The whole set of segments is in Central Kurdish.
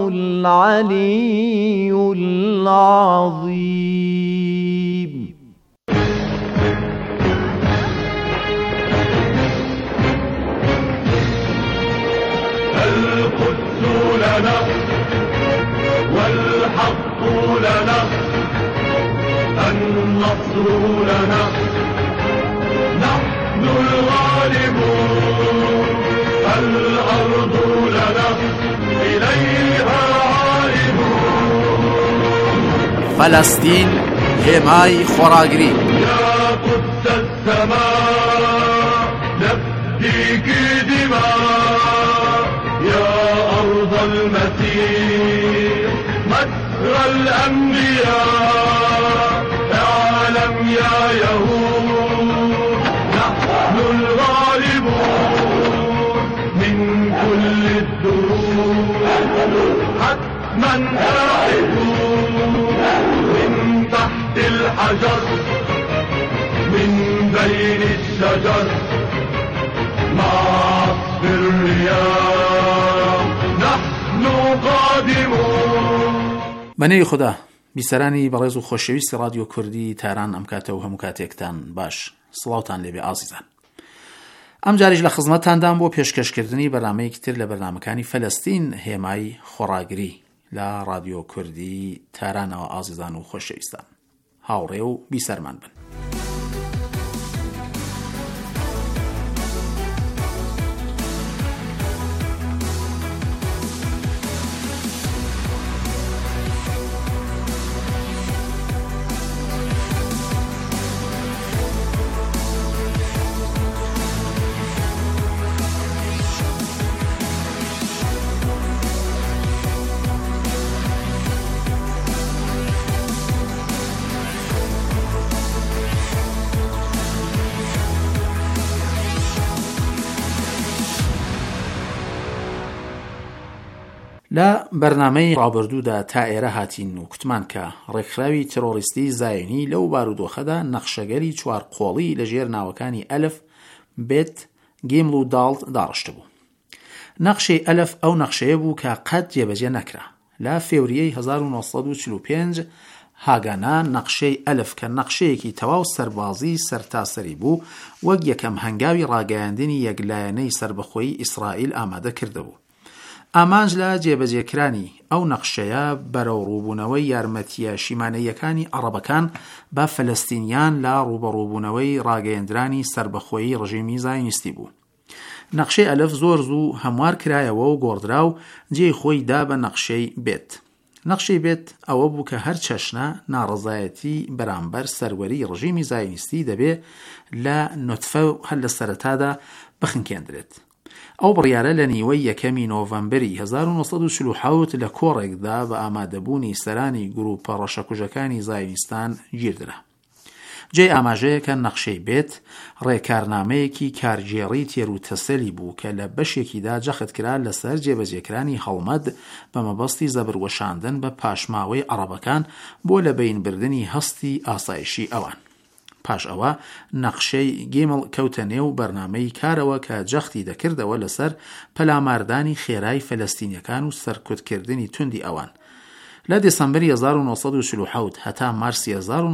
العلي العظيم. القدس لنا والحق لنا، النصر لنا، نحن الغالبون، الأرض لنا إليها عائدون. فلسطين هێمای خۆراگری. يا قدس السماء نفديك دماء، يا أرض المسيح مجرى الأنبياء، اعلم يا يهود نحن الغالبون من كل الدروب، حتما آحدون من تحت الحجر من بين الشجر مع عصف الرياح نحن قادمون. بەنێوی خوددا بیسەرانی بەڕێز و خۆشەویستی رادیۆ کوردی تاران ئەم کاتە و هەموو کاتێکتان باش، سڵاوتان لێبێ ئازیزان. ئەم جاریش لە خزمەتتاندان بۆ پێشکەشکردنی بەرنامەیەکی تر لە بەرنامەکانی فەلەستین هێمای خۆراگری لە رادیۆ کوردی تارانەوە. ئازیزان و خۆشەویستان، هاوڕێ و بیسەرمان بن. لە بەرنامەی ڕابردوودا تا ئێرە هاتین و کوتمان کە ڕێکخراوی ترۆریستی زایۆنی لەو بارودۆخەدا نەخشەگەری چوارقۆڵی لەژێر ناوەکانی ئەلف، بێت، گیمل و داڵت داڕشت بوو. نەخشەی ئەلف ئەو نەخشەیە بوو کە قەت جێبەجێ نەکرا. لە فێوریەی 1945 هاگانا نەخشەی ئەلف کە نەخشەیەکی تەواو سەربازی سەرتاسەری بوو وەک یەکەم هەنگاوی ڕاگەیاندنی یەکلایەنەی سربەخۆیی ئیسرائیل ئامادە کردبوو. ئامانج لە جێبەجێکرانی ئەو نەخشەیە بەرەو ڕووبوونەوەی یارمەتیە شیمانەیەکانی عەرەبەکان بە فەلەستینیان لە ڕوبەڕووبوونەوەی ڕاگەیاندرانی سربەخۆیی ڕژیمی زایۆنیستی بوو. نەخشەی ئەلف زۆر زوو هەموار کرایەوە و گۆڕدرا و جێی خۆی دا بە نەخشەی بێت. نەخشەی بێت ئەوە بوو کە هەر چەشنە ناڕەزایەتی بەرامبەر سەروەری ڕژیمی زایۆنیستی دەبێ لە نوتفە و هەر لە سەرەتادا بخنکێندرێت. ئەو بڕیارە لە نیوەی یەکەمی نۆڤەمبەری 1947 لە کۆڕێکدا بە ئامادەبوونی سەرانی گروپە ڕەشەکوژەکانی زایۆنیستان گیردرا. جێی ئاماژەیەکە نەخشەی بێت ڕێکارنامەیەکی کارگێڕی تێروتەسەلی بوو کە لە بەشێکیدا جەخت کرا لەسەر جێبەجێکرانی هەڵمەت بە مەبەستی زەبروەشاندن بە پاشماوەی عەرەبەکان بۆ لە بینبردنی هەستی ئاسایشی ئەوان. پاش ئەوە نەخشەی گیمل کەوتە نێو بەرنامەی کارەوە کە جەختی دەکردەوە لەسەر پەلاماردانی خێرای فەلەستینیەکان و سەرکوتکردنی توندی ئەوان. لە دێسەمبەری 1947 هەتا مارسی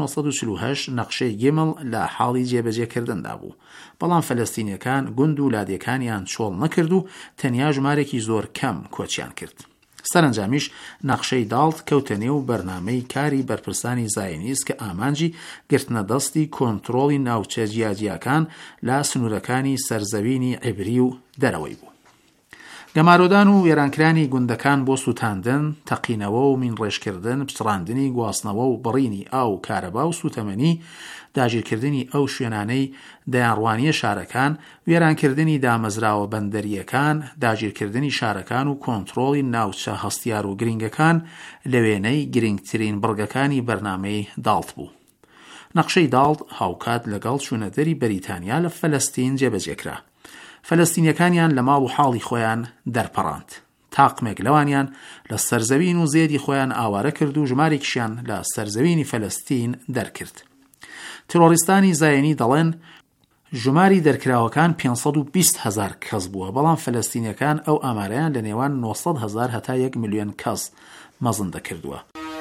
1948 نەخشەی گیمل لە حاڵی جێبەجێکردندا بوو، بەڵام فەلەستینیەکان گوند و لادیەکانیان چۆڵ نەکرد و تەنیا ژمارێکی زۆر کەم کۆچیان کرد. سەرنجامیش نەخشەی داڵت کەوتە نێو بەرنامەی کاری بەرپرسانی زایۆنیست کە ئامانجی گرتنە دەستی کۆنتڕۆڵی ناوچە جیاجیەکان لە سنوورەکانی سەرزەوینی عیبری و دەرەوەی بوو. گەمارۆدان و وێرانکرانی گوندەکان بۆ سوتاندن، تەقینەوە و مینڕێژکردن، پچڕاندنی گواستنەوە و بڕینی ئاو کارەبا و سوتەمەنی، داگیرکردنی ئەو شوێنانەی دەیانڕوانیە شارەکان، وێرانکردنی دامەزراوە بەندەریەکان، داگیرکردنی شارەکان و کۆنتڕۆڵی ناوچە هەستیار و گرنگەکان لە وێنەی گرنگترین بڕگەکانی بەرنامەی داڵت بوو. نەخشەی داڵت هاوکات لەگەڵ چوونەدەری بەریتانیا لە فەلەستین جێبەجێکرا. فەلەستینیەکانیان لە ماڵ و حاڵی خۆیان دەرپەڕاند. تاقمێک لەوانیان لە سەرزەوین و زێدی خۆیان ئاوارە کرد و ژمارێکیشیان لە سەرزەوینی فەلەستین دەرکرد. ترۆریستانی زایۆنی دەڵێن ژماری دەرکراوەکان 520,000 کەس بووە، بەڵام فەلەستینیەکان ئەو ئامارەیان لە نێوان 900,000 هەتا 1 ملیۆن کەس مەزن دەکردووە.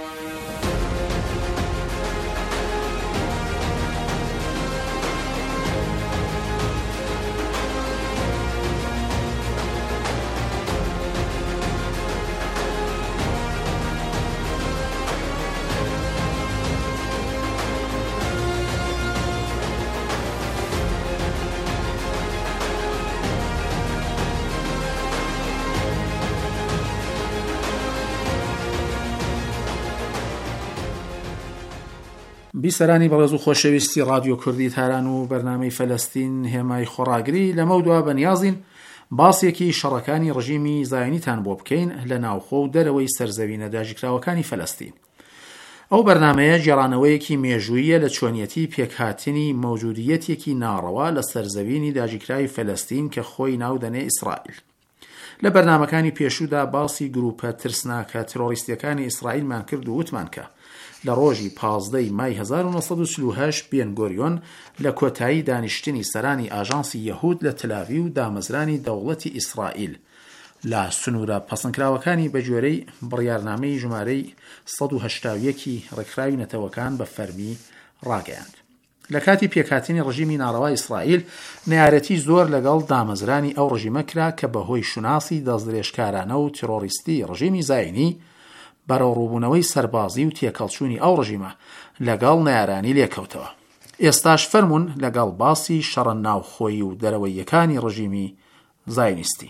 بیسەرانی بەڕێز و خۆشەویستی رادیۆ کوردی تاران و بەرنامەی فەلەستین هێمای خۆڕاگری لەمە دوا بەنیازین باسێکی شەڕەکانی ڕژیمی زایۆنیتان بۆ بکەین لە ناوخۆ و دەرەوەی سەرزەوینە داژیکراوەکانی فەلەستین. ئەو بەرنامەیە گێڕانەوەیەکی مێژوویە لە چۆنیەتی پێکهاتنی مەوجودیەتێکی ناڕەوا لە سەرزەوینی داژیکراوی فەلەستین کە خۆی ناودەنێ ئیسرائیل. لە بەرنامەکانی پێشوودا باسی گروپە ترسناکە ترۆریستیەکانی ئیسرائیلمان کرد و وتمان کە لە ڕۆژی 15 مای 1948 بێن گۆریۆن لە کۆتایی دانیشتنی سەرانی ئاژانسی یەهود لە تەلاوی و دامەزرانی دەوڵەتی ئیسرائیل لە سنوورە پەسەندکراوەکانی بەگوێرەی بڕیارنامەی ژمارەی 181 ڕێکخراوی نەتەوەکان بە فەرمی ڕاگەیاند. لە کاتی پێکهاتنی ڕژیمی ناڕەوا ئیسرائیل نەیارەتی زۆر لەگەڵ دامەزرانی ئەو ڕژیمە کرا کە بەهۆی شوناسی دەستدرێژکارانە و تیرۆریستی ڕژیمی زایۆنی بەرەو ڕووبوونەوەی سەربازی و تێکەڵچوونی ئەو ڕژیمە لەگەڵ نەیارانی لێکەوتەوە. ئێستاش فەرمونون لەگەڵ باسی شەڕە ناوخۆیی و دەرەوەیەکانی ڕژیمی زایۆنیستی.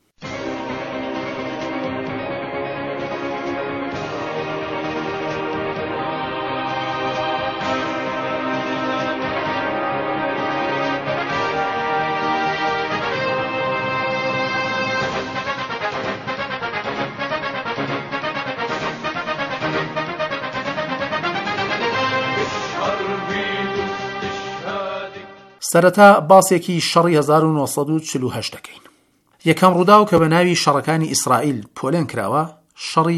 سەرەتا باسێکی شەڕی 1948 دەکەین. یەکەم ڕووداو کە بە ناوی شەڕەکانی ئیسرائیل پۆلێن کراوە شەڕی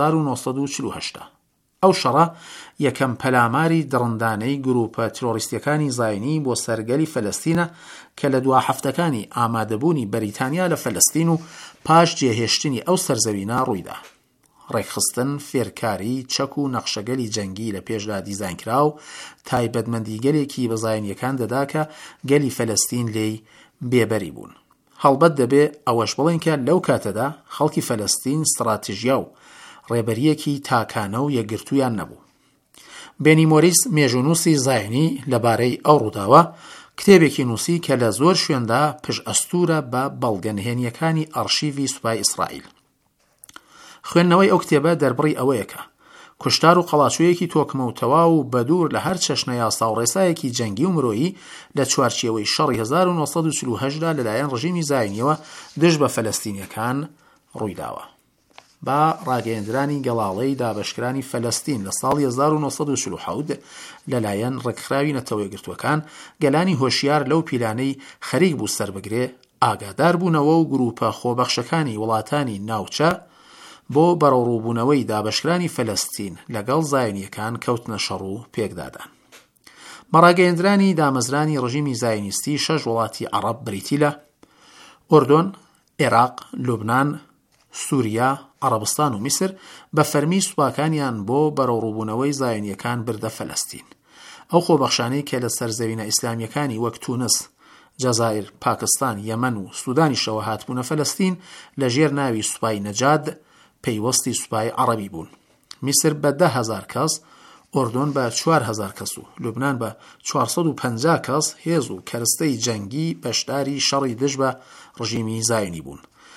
1948. ئەو شەڕە یەکەم پەلاماری دڕندانەی گروپە ترۆریستیەکانی زایۆنی بۆ سەرگەلی فەلەستینە کە لە دوا هەفتەکانی ئامادەبوونی بەریتانیا لە فەلەستین و پاش جێهێشتنی ئەو سەرزەوینە ڕوویدا. ڕێکخستن، فێرکاری، چەک و نەخشەگەلی جەنگی لە پێشدا دیزاینکرا و تایبەتمەندی گەلێکی بە زایۆنیەکان دەدا کە گەلی فەلەستین لێی بێبەری بوون. هەڵبەت دەبێ ئەوەش بڵێن کە لەو کاتەدا خەڵکی فەلەستین ستراتیژیا و ڕێبەریەکی تاکانە و یەکگرتوویان نەبوو. بێنی مۆریس مێژوونووسی زایۆنی لەبارەی ئەو ڕووداوە کتێبێکی نووسی کە لە زۆر شوێندا پشت بە بەڵگەنهێنیەکانی ئەرشیڤی سوپای ئیسرائیل. خوێندنەوەی ئەو کتێبە دەربڕی ئەوەیەکە کوشتار و قەڵاچوویەکی تۆکمەوتەوا و بەدوور لە هەر چەشنە یاسا و ڕێسایەکی جەنگی و مرۆیی لە چوارچێوەی شەڕی 1948دا لەلایەن ڕژیمی زایۆنیەوە دژ بە فەلەستینیەکان ڕوویداوە. با ڕاگەیەندرانی گەڵاڵەی دابەشکرانی فەلەستین لە ساڵی 1947 لەلایەن ڕێکخراوی نەتەوەیەکگرتووەکان گەلانی هۆشیار لەو پیلانەی خەریک بوو سەربەگرێ ئاگادار بوونەوە و گروپە خۆبەخشەکانی وڵاتانی ناوچە بۆ بەڕەوڕووبوونەوەی دابەشکرانی فەلەستین لەگەڵ زایۆنیەکان کەوتنە شەڕ و پێکدادان. مەڕاگەیەندرانی دامەزرانی ڕژیمی زایۆنیستی 6 وڵاتی عەرەب بریتی لە ئوردن، عێراق، لوبنان، سووریا، عەرەبستان و میسر بە فەرمی سوپاکانیان بۆ بەڕەوڕووبوونەوەی زایۆنیەکان بردە فەلەستین. ئەو خۆبەخشانەی کە لە سەرزەوینە ئیسلامیەکانی وەک تونس، جەزایر، پاکستان، یەمەن و سوودانیشەوە هاتبوونە فەلەستین لە ژێر ناوی سوپای نەجاد پەیوەستی سوپای عەرەبی بوون. میسر بە 10,000 کەس، ئوردن بە 4,000 کەس و لوبنان بە 450 کەس هێز و کەرستەی جەنگی بەشداری شەڕی دژ بە ڕژیمی زایۆنی بوون.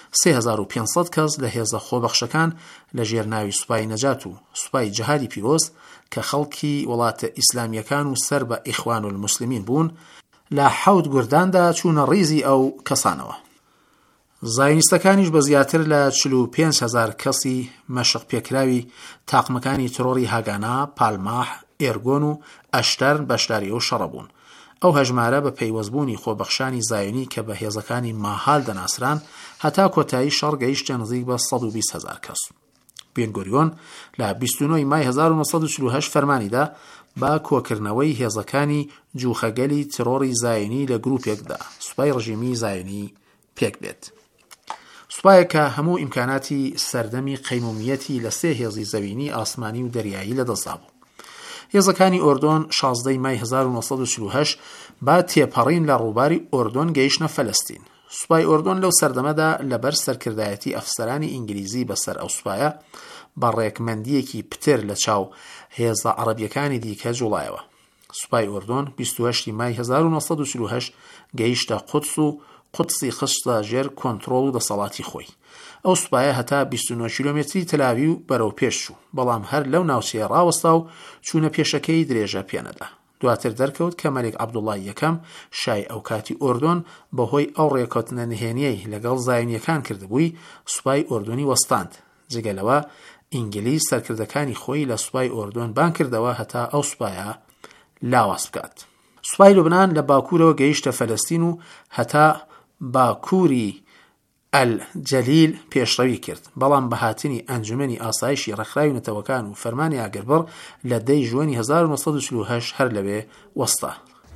3500 کەس لە هێزە خۆبەخشەکان لە ژێر ناوی سوپای نەجات و سوپای جەهادی پیرۆز کە خەڵکی وڵاتە ئیسلامیەکان و سەر بە ئیخوان الموسلیمین بوون لە 7 گورداندا چوونە ڕیزی ئەو کەسانەوە. زایۆنیستەکانیش بە زیاتر لە 45,000 کەسی مەشق پێکراوی تاقمەکانی ترۆری هاگانا، پالماح، ئێرگۆن و ئەشتەرن بەشداری ئەو شەڕە بوون. ئەو هەژمارە بە پەیوەستبوونی خۆبەخشانی زایۆنی کە بە هێزەکانی ماهال دەناسران هەتا کۆتایی شەڕ گەیشتە نزیک بە 120,000 کەس. بێنگۆریۆن لە 29 مای 1948 فەرمانیدا با کۆکردنەوەی هێزەکانی جوخەگەلی ترۆری زایینی لە گروپێکدا سوپای ڕژیمی زایینی پێک بێت. سوپایە کە هەموو ئیمکاناتی سەردەمی قەیمومیەتی لە 3 هێزی زەوینی، ئاسمانی و دەریایی لەدەستدا بوو. هێزەکانی ئۆردۆن 16 مای 1948 با تێپەڕین لە ڕووباری ئۆردۆن گەیشتنە فەلەستین. سوپای ئۆردۆن لەو سەردەمەدا لەبەر سەرکردایەتی ئەفسەرانی ئینگلیزی بەسەر ئەو سوپایە بە ڕێکمەندیەکی پتر لە چاو هێزە عەرەبیەکانی دیکە جوڵایەوە. سوپای ئۆردۆن 28 مای 1948 گەیشتە قودس و قودسی خستە ژێر کۆنتڕۆڵ و دەسەڵاتی خۆی. ئەو سوپایە هەتا 29 کیلۆمێتری تەلاوی و بەرەو پێش چوو، بەڵام هەر لەو ناوچەیە ڕاوەستا و چوونە پێشەکەی درێژە پێنەدا. دواتر دەرکەوت کە مەلێک عەبدوڵڵای یەکەم شای ئەو کاتی ئۆردۆن بەهۆی ئەو ڕێکەوتنە نهێنیەی لەگەڵ زایینیەکان کردبووی سوپای ئۆردۆنی وەستاند. جگەلەوە ئینگلیز سەرکردەکانی خۆی لە سوپای ئۆردۆن بان کردەوە هەتا ئەو سوپایە لاواز بکات. سوپای لوبنان لە باکوورەوە گەیشتە فەلەستین و هەتا باکووری ئەل-جەلیل پێشڕەوی کرد، بەڵام بە هاتنی ئەنجومەنی ئاسایشی ڕێکخراوی نەتەوەکان و فەرمانی ئاگربڕ لە 10 ژوئنی 1948 هەر لەوێ وەستا.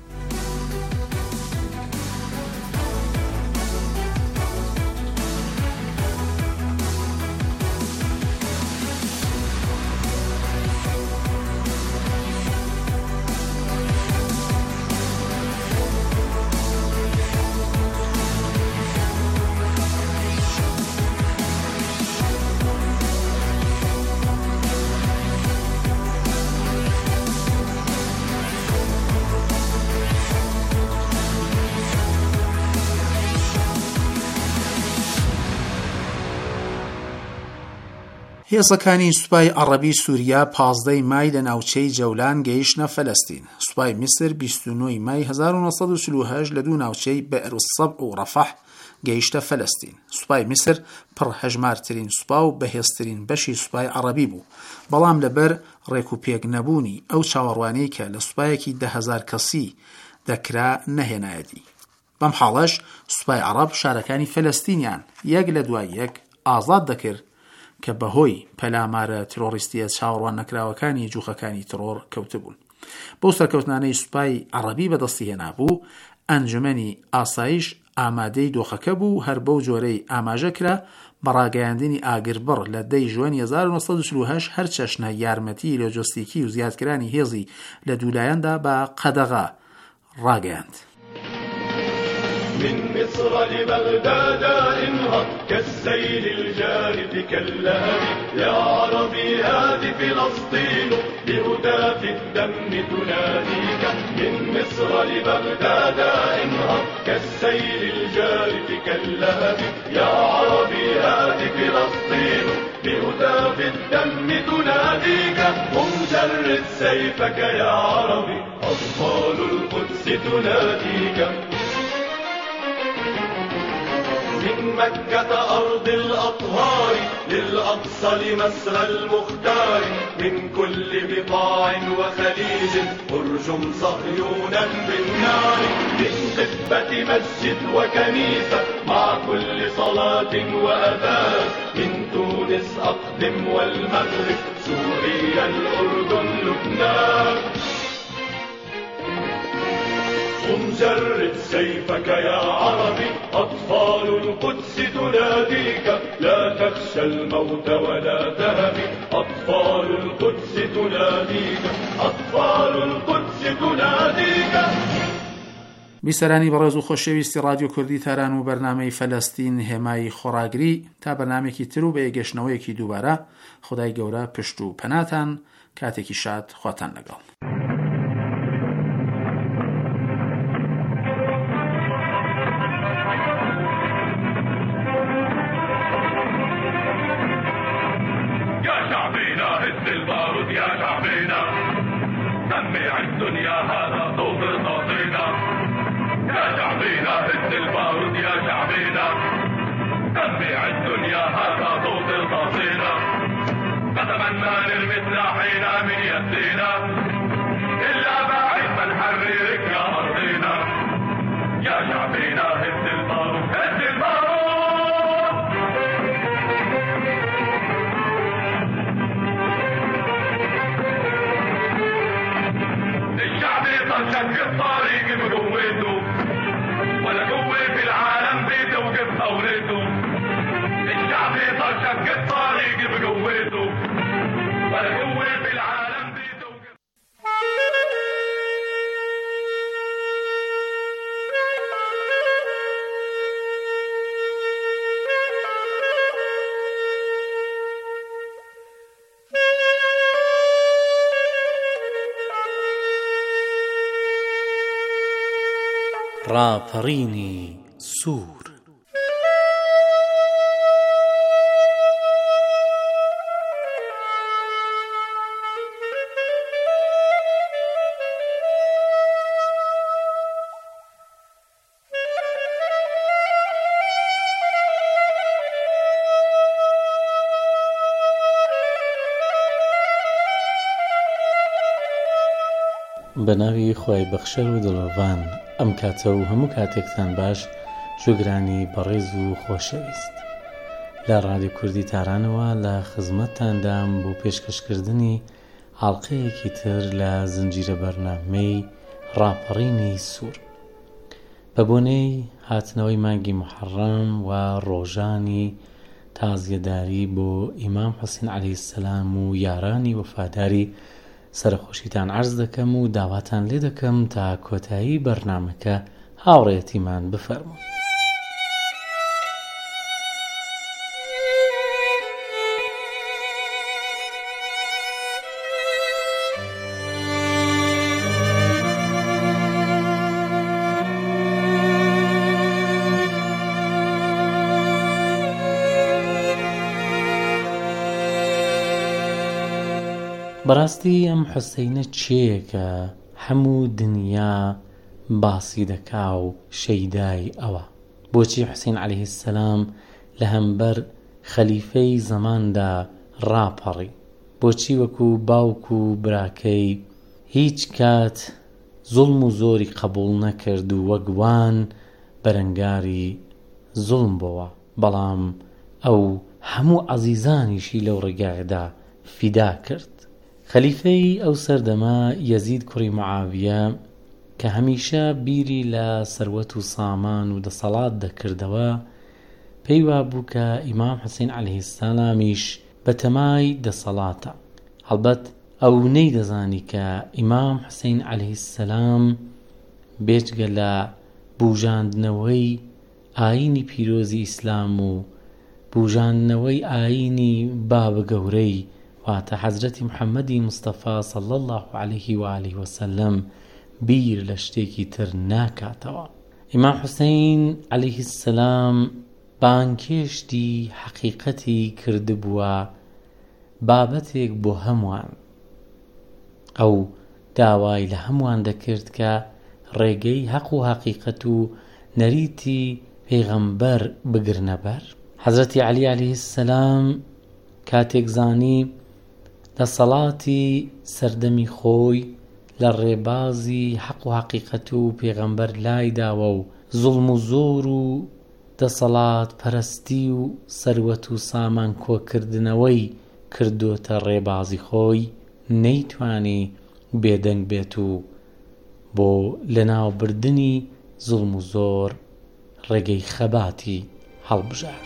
هێزەکانی سوپای عەرەبی سووریا 15 مای لە ناوچەی جەولان گەیشتنە فەلەستین. سوپای میسر 29 مای 1948 لە دوو ناوچەی بئر السەبع و ڕەفەح گەیشتە فەلەستین. سوپای میسر پڕهەژمارترین سوپا و بەهێزترین بەشی سوپای عەرەبی بوو، بەڵام لەبەر ڕێکوپێک نەبوونی ئەو چاوەڕوانەی کە لە سوپایەکی 10,000 کەسی دەکرا نەهێنایەتی. بەم حاڵەش سوپای عەرەب شارەکانی فەلەستینیان یەک لە دوای یەک ئازاد دەکرد کە بەهۆی پەلامارە ترۆریستیە چاوەڕوان نەکراوەکانی جوخەکانی ترۆر کەوتبوون. بەو سەرکەوتنانەی سوپای عەرەبی بەدەستی هێنابوو، ئەنجومەنی ئاسایش ئامادەی دۆخەکە بوو، هەر بەو جۆرەی ئاماژە کرا بەڕاگەیاندنی ئاگربڕ لە 10 ژوئنی 1948 هەر چەشنە یارمەتی لۆجستیکی و زیادکرانی هێزی لە دوولایەندا بە قەدەغا ڕاگەیاند. من مصر لبغداد انهض كالسيل الجارف كاللهب يا عربي هذه فلسطين بهتاف الدم تناديك. من مصر لبغداد انهض كالسيل الجارف كاللهب يا عربي هذه فلسطين بهتاف الدم تناديك. قم جرد سيفك يا عربي أطفال القدس تناديك. من مكة أرض الأطهار للأقصى لمسرى المختار من كل بقاع وخليج ارجم صهيونا بالنار. من قبة مسجد وكنيسة مع كل صلاة وأذان. من تونس أقدم والمغرب سوريا الأردن لبنان. قم جرد سيفك يا عربي أطفال القدس تناديك. لا تخشى الموت ولا تهب أطفال القدس تناديك. أطفال القدس تناديك. بیسەرانی بەڕێز و خۆشەویستی رادیۆ کوردی تاران و بەرنامەی فەلەستین هێمای خۆراگری تا بەرنامێکی تر و بە یەگەشتنەوەیەکی دووبارە خودای گەورە پشت و پەناتان، کاتێکی شاد خواتان لەگەڵ. سمع الدنيا هذا صوت صوتنا. يا شعبنا هز البارود يا شعبنا. سمع الدنيا هذا صوت صوتنا. نتمنى نرمي سلاحنا من يدينا إلا بعد ما نحررك يا أرضنا. يا شعبنا هز البارود هز البارود. طريق بقوته ولا قوة في العالم بتوقف ثورته الشعب صار شق الطريق بقوته ولا قوة في العالم بتوقف. ڕاپەڕینی سوور. بەناوی خۆی بەخشەر و دڵۆڤان ئەم کاتە و هەموو کاتێکتان باش جوگرانی بەڕێز و خۆشەویست لە ڕادیۆ کوردی تارانەوە لە خزمەتتاندام بۆ پێشکەشکردنی حاڵقەیەکی تر لە زنجیرە بەرنامەی ڕاپەڕینی سوور بە بۆنەی هاتنەوەی مانگی محەڕەم و ڕۆژانی تازیەداری بۆ ئیمام حوسێن عەلەیهی السەلام و یارانی وەفاداری سەرخۆشیتان عەرز دەکەم و داواتان لێ دەکەم تا کۆتایی بەرنامەکە هاوڕێیەتیمان بفەرمون. بەڕاستی ئەم حوسەینە چێکە هەموو دنیا باسی دەکا و شەیدای ئەوە. بۆچی حوسێن عەلەیهی السەلام لە هەمبەر خەلیفەی زەماندا ڕاپەڕی؟ بۆچی وەکو باوک و براکەی هیچ کات زوڵم و زۆری قبوڵ نەکرد و وەگوان بەرەنگاری زوڵم بۆوە، بەڵام ئەو هەموو عەزیزانیشی لەو ڕێگایەدا فیدا کرد. خەلیفەی ئەو سەردەما یەزید کوڕی معاویە کە هەمیشە بیری لە سەروەت و سامان و دەسەڵات دەکردەوە پێی وابوو کە ئیمام حوسێن عەلەیهی السەلامیش بە تەمای دەسەڵاتە. هەڵبەت ئەو نەیدەزانی کە ئیمام حوسێن عەلەیهی السەلام بێجگە لە بوژاندنەوەی ئایینی پیرۆزی ئیسلام و بوژاندنەوەی ئایینی بابگەورەی واتە حەزرەتی محەممەدی مستەفا صلی الله عەلەیه و ئالە وسەلەم بیر لە شتێکی تر ناکاتەوە. ئیمام حوسێن عەلەیهی السەلام بانکێشتی حەقیقەتی کردبووە بابەتێک بۆ هەمووان. ئەو داوای لە هەمووان دەکرد کە ڕێگەی حەق و حەقیقەت و نەریتی پێغەمبەر بگرنە بەر. حەزرەتی عەلی عەلەیهی السەلام کاتێک زانی دەسەڵاتی سەردەمی خۆی لە ڕێبازی حەق و حەقیقەت و پێغەمبەر لای داوە و زوڵم و زۆر و دەسەڵات پەرستی و سەروەت و سامان کۆکردنەوەی کردوتە ڕێبازی خۆی نەیتوانی بێدەنگ بێت و بۆ لەناوبردنی زوڵم و زۆر ڕێگەی خەباتی هەڵبژارد.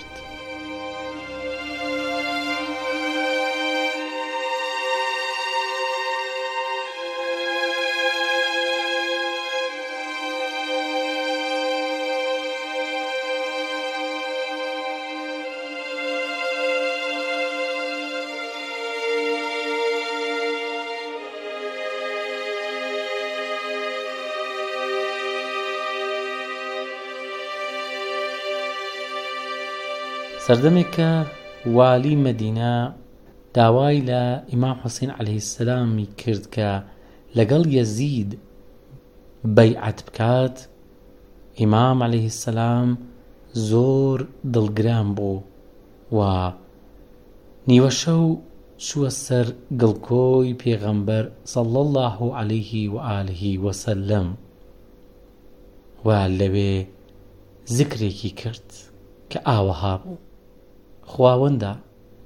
سەردەمێک کە والی مەدینە داوای لە ئیمام حوسێن عەلەیهی السەلامی کرد کە لەگەڵ یەزید بەیعەت بکات، ئیمام عەلەیهی السەلام زۆر دڵگران بوو و نیوە شەو چووە سەر گڵکۆی پێغەمبەر صلی الله عەلەیه و ئالە وسەلەم و لەوێ زیکرێکی کرد کە ئاوەها بوو: خواوەندە،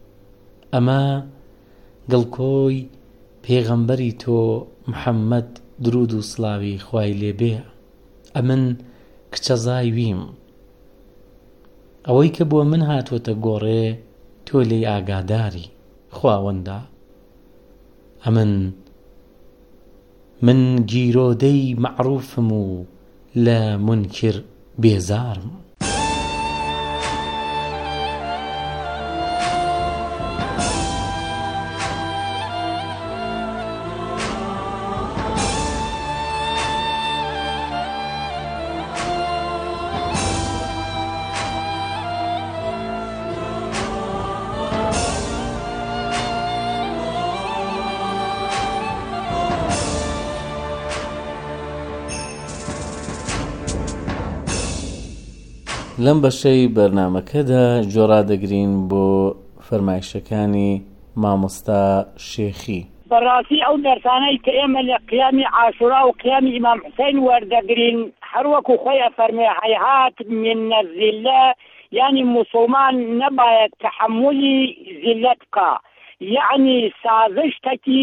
ئەمە گڵکۆی پێغەمبەری تۆ محەممەد درود و سڵاوی خوای لێبێ. ئەمن کچە زاویم، ئەوەی کە بۆ من هاتووەتە گۆڕێ تۆ لێی ئاگاداری خواوەندا. ئەمن من گیرۆدەی مەعروفم و لە منکر بێزارم. لەم بەشەی بەرنامەکەدا جۆرادەگرین بۆ فەرمایشەکانی مامۆستا شێخی. بەڕاستی ئەو دەرسانەی کە ئێمە لە قیامی عاشورا و قیامی ئیمام حوسێن وەردەگرین هەروەکو خۆی ئەفەرمێ هەیهات من الذلة، یعنی موسڵمان نەباید تحملی زیلەت بکە، یعنی سازشتێکی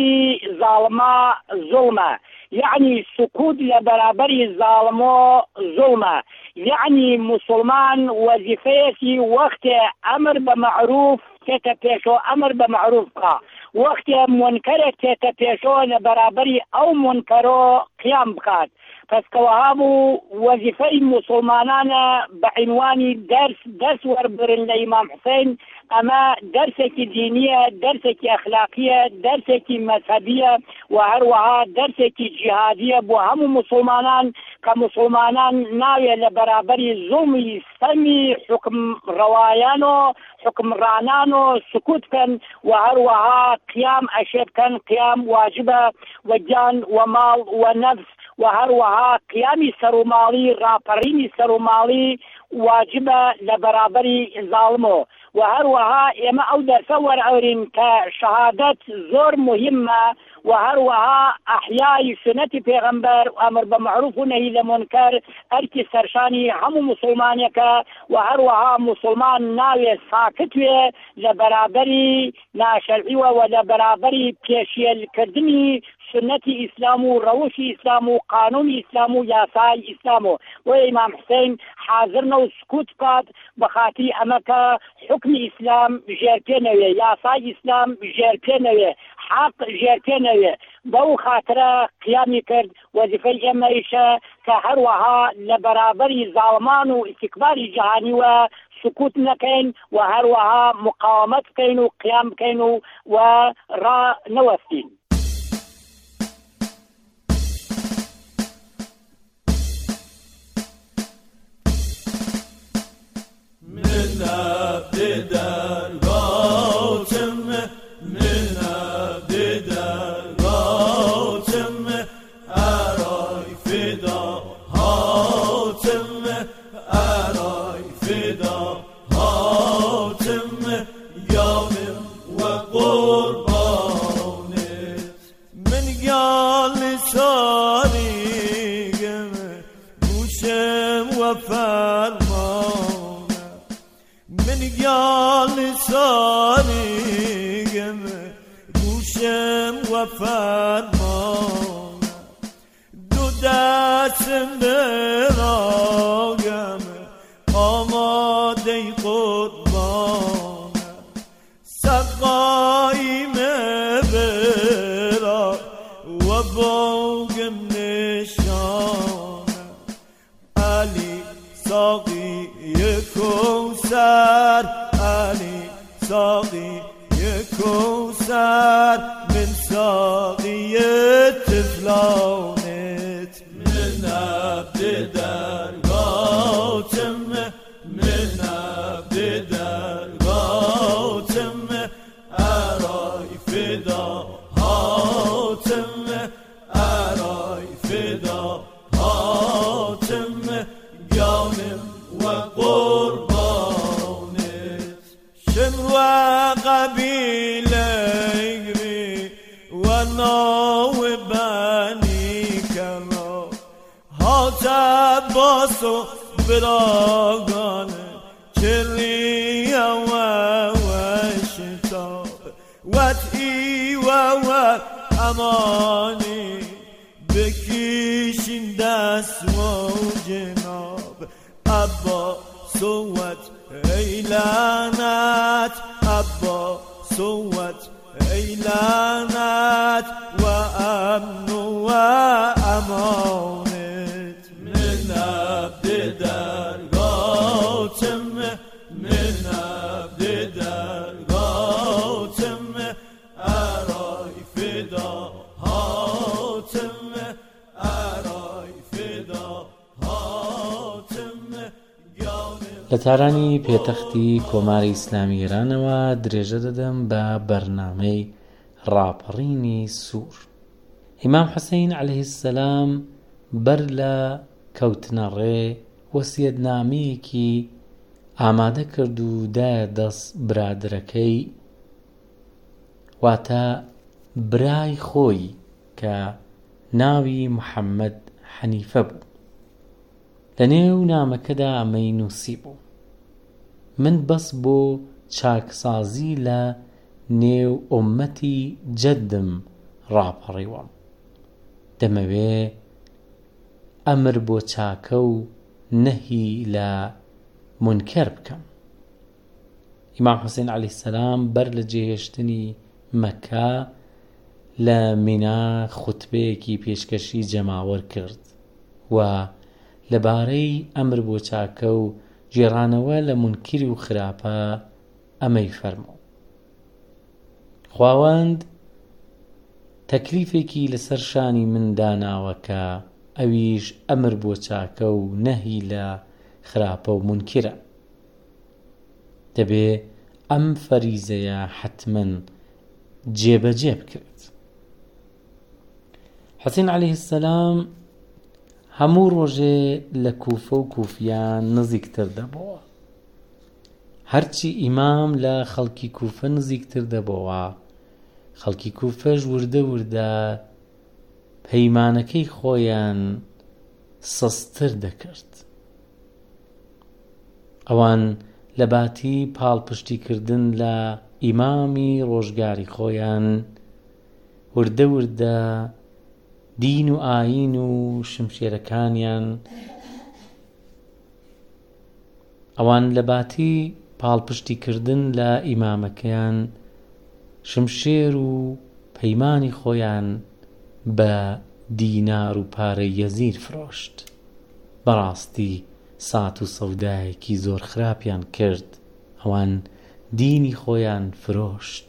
زاڵما زوڵمە، یعنی سکوت لە بەرابەری زاڵم و زوڵمە. یعنی موسڵمان وەزیفەیەکی وەختێ ئەمر بە مەعروف تێتە پێشەوە ئەمر بە مەعروف بکە، وەختێ منکەرێک تێتە پێشەوە لە بەرابەری ئەو منکەرۆ قیام بکات. پس کەوەها بوو وەزیفەی موسڵمانانە بە عنوانی دەرس وەربرن لە ئیمام حوسێن. ئەمە دەرسێکی دینیە، دەرسێکی ئەخلاقیە، دەرسێکی مەذهبیە و هەروەها دەرسێکی جیهادیە بۆ هەموو موسڵمانان کە موسڵمانان ناوێت لە بەرابەری زوڵمی سەمی حکم ڕەوایان و حکمڕانان و سکوت بکەن و هەروەها قیام ئەشێ بکەن. قیام واجبە و جان و ماڵ و نەفس و هەروەها قیامی سەروماڵی، ڕاپەڕینی سەروماڵی واجبە لە بەرابەری زاڵمۆ. و هەروەها ئێمە ئەو دەرسە وەرئەورین کە شەهادەت زۆر مهمە و هەروەها ئەحیای سنەتی پێغەمبەر و ئەمر بە معروف و نەهی لە منکەر ئەرکی سەرشانی هەموو موسڵمانێکە و هەروەها موسڵمان ناوێ ساکت وێ لە بەرابەری ناشەرعیوە و لە بەرابەری پێشێلکردنی سنەتی ئیسلام و ڕەوشی ئیسلام و قانونی ئیسلام و یاسای ئیسلام و ئیمام حوسێن حاضرنە و سکوت بکات بەخاتی ئەمەکە حکمی ئیسلام ژێر پێ نەوێ، یاسای ئیسلام ژێر پێ نەوێ، حق ژێر پێ نەوێ. بەو خاترە قیامی کرد. وەزیفەی ئێمەیشە کە هەروەها لە بەرابەری زاڵمان و ئیستیکباری جیهانیوە سکوت نەکەین و هەروەها مقاومەت بکەین و قیام بکەین و ڕانەوەستین. بکشین دست و جناب عباس وت ای لعنت عباس وت ای لعنت و امن و امانت من عبد درگاتم من عبد درگاتم ارای فدا هاتم ارای فدا هاتم لە تارانی پێتەختی کۆماری ئیسلامی ئێرانەوە درێژە دەدەم بە بەرنامەی ڕاپەڕینی سوور. ئیمام حوسەین عەلەیهی السەلام بەر لە کەوتنە ڕێ وەسیەتنامەیەکی ئامادە کرد و دایە دەست برادرەکەی، واتە برای خۆی کە ناوی محەممەد حەنیفە بوو. لە نێو نامەکەدا ئەمەی نووسی بوو: من بەس بۆ چاکسازی لە نێو ئومەتی جەدم ڕاپەڕیوەم، دەمەوێ ئەمر بۆ چاکە و نەهی لە منکەر بکەم. ئیمام حوسەین عەلەیهی السەلام بەر لە جێهێشتنی مەککە لە مینا خوتبەیەکی پێشکەشی جەماوەر کرد و لەبارەی ئەمر بۆ چاکە و گێڕانەوە لە منکری و خراپە ئەمەی فەرموو: خواوەند تەکلیفێکی لەسەر شانی من داناوە کە ئەویش ئەمر بۆ چاکە و نەهی لە خراپە و منکرە. دەبێ ئەم فەریزەیە حتمەن جێبەجێ بکرێت. حوسەین عەلەیهی السەلام هەموو ڕۆژێ لە کوفە و کوفیان نزیکتر دەبەوە. هەرچی ئیمام لە خەڵکی کوفە نزیکتر دەبەوە، خەڵکی کوفەش وردە وردە پەیمانەکەی خۆیان سەستر دەکرد. ئەوان لە باتی پاڵپشتیکردن لە ئیمامی ڕۆژگاری خۆیان وردە وردە دین و ئاین و شمشێرەکانیان ئەوان لە باتی پاڵپشتیکردن لە ئیمامەکەیان شمشێر و پەیمانی خۆیان بە دینار و پارەی یەزیر فرۆشت. بەڕاستی سات و سەودایەکی زۆر خراپیان کرد، ئەوان دینی خۆیان فرۆشت.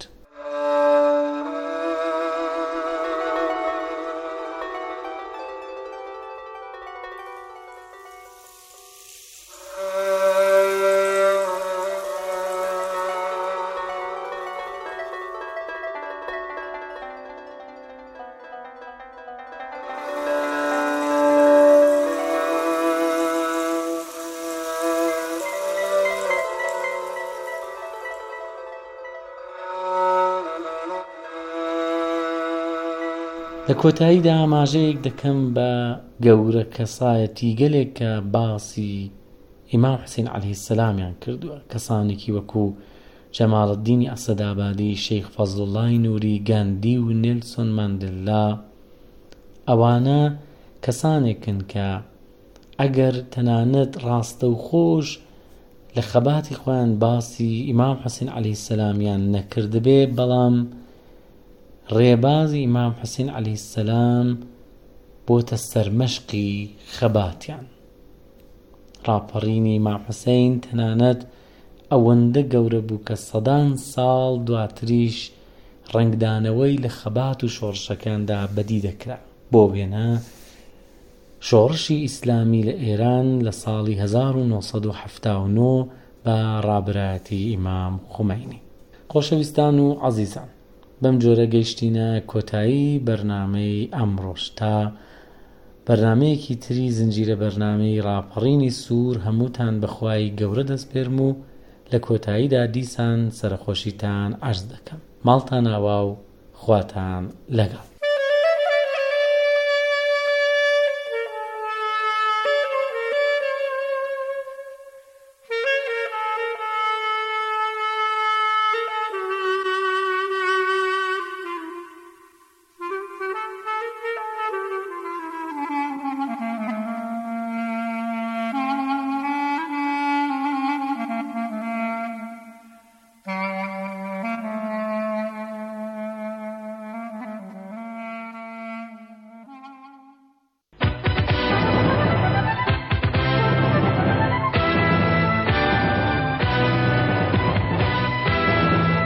لە کۆتاییدا ئاماژەیەک دەکەم بە گەورە کەسایەتی گەلێک کە باسی ئیمام حوسەین عەلەیهی السەلامیان کردووە، کەسانێکی وەکو جەماڵەددینی ئەسەدابادی، شەیخ فەزڵوڵای نووری، گاندی و نێلسۆن ماندێلا. ئەوانە کەسانێکن کە ئەگەر تەنانەت ڕاستە و خۆش لە خەباتی خۆیان باسی ئیمام حوسەین عەلەیهی السەلامیان نەکردبێ، بەڵام ڕێبازی ئیمام حوسەین عەلەیهی السەلام بۆتە سەرمەشقی خەباتیان. ڕاپەڕینی ئیمام حوسەین تەنانەت ئەوەندە گەورە بوو کە سەدان ساڵ دواتریش ڕنگدانەوەی لە خەبات و شۆڕشەکاندا بەدی دەکرا. بۆ وێنە شۆڕشی ئیسلامی لە ئێران لە ساڵی 1979 بە ڕابرایەتی ئیمام خومەینی. خۆشەویستان و عەزیزان، بەم جۆرە گەیشتینە کۆتایی بەرنامەی ئەمڕۆژ. تا بەرنامەیەکی تری زنجیرە بەرنامەی ڕاپەڕینی سوور هەمووتان بەخوای گەورە دەست پێرم و لە کۆتاییدا دیسان سەرخۆشیتان عەرز دەکەم. ماڵتان ئاوا و خواتان لەگەڵ.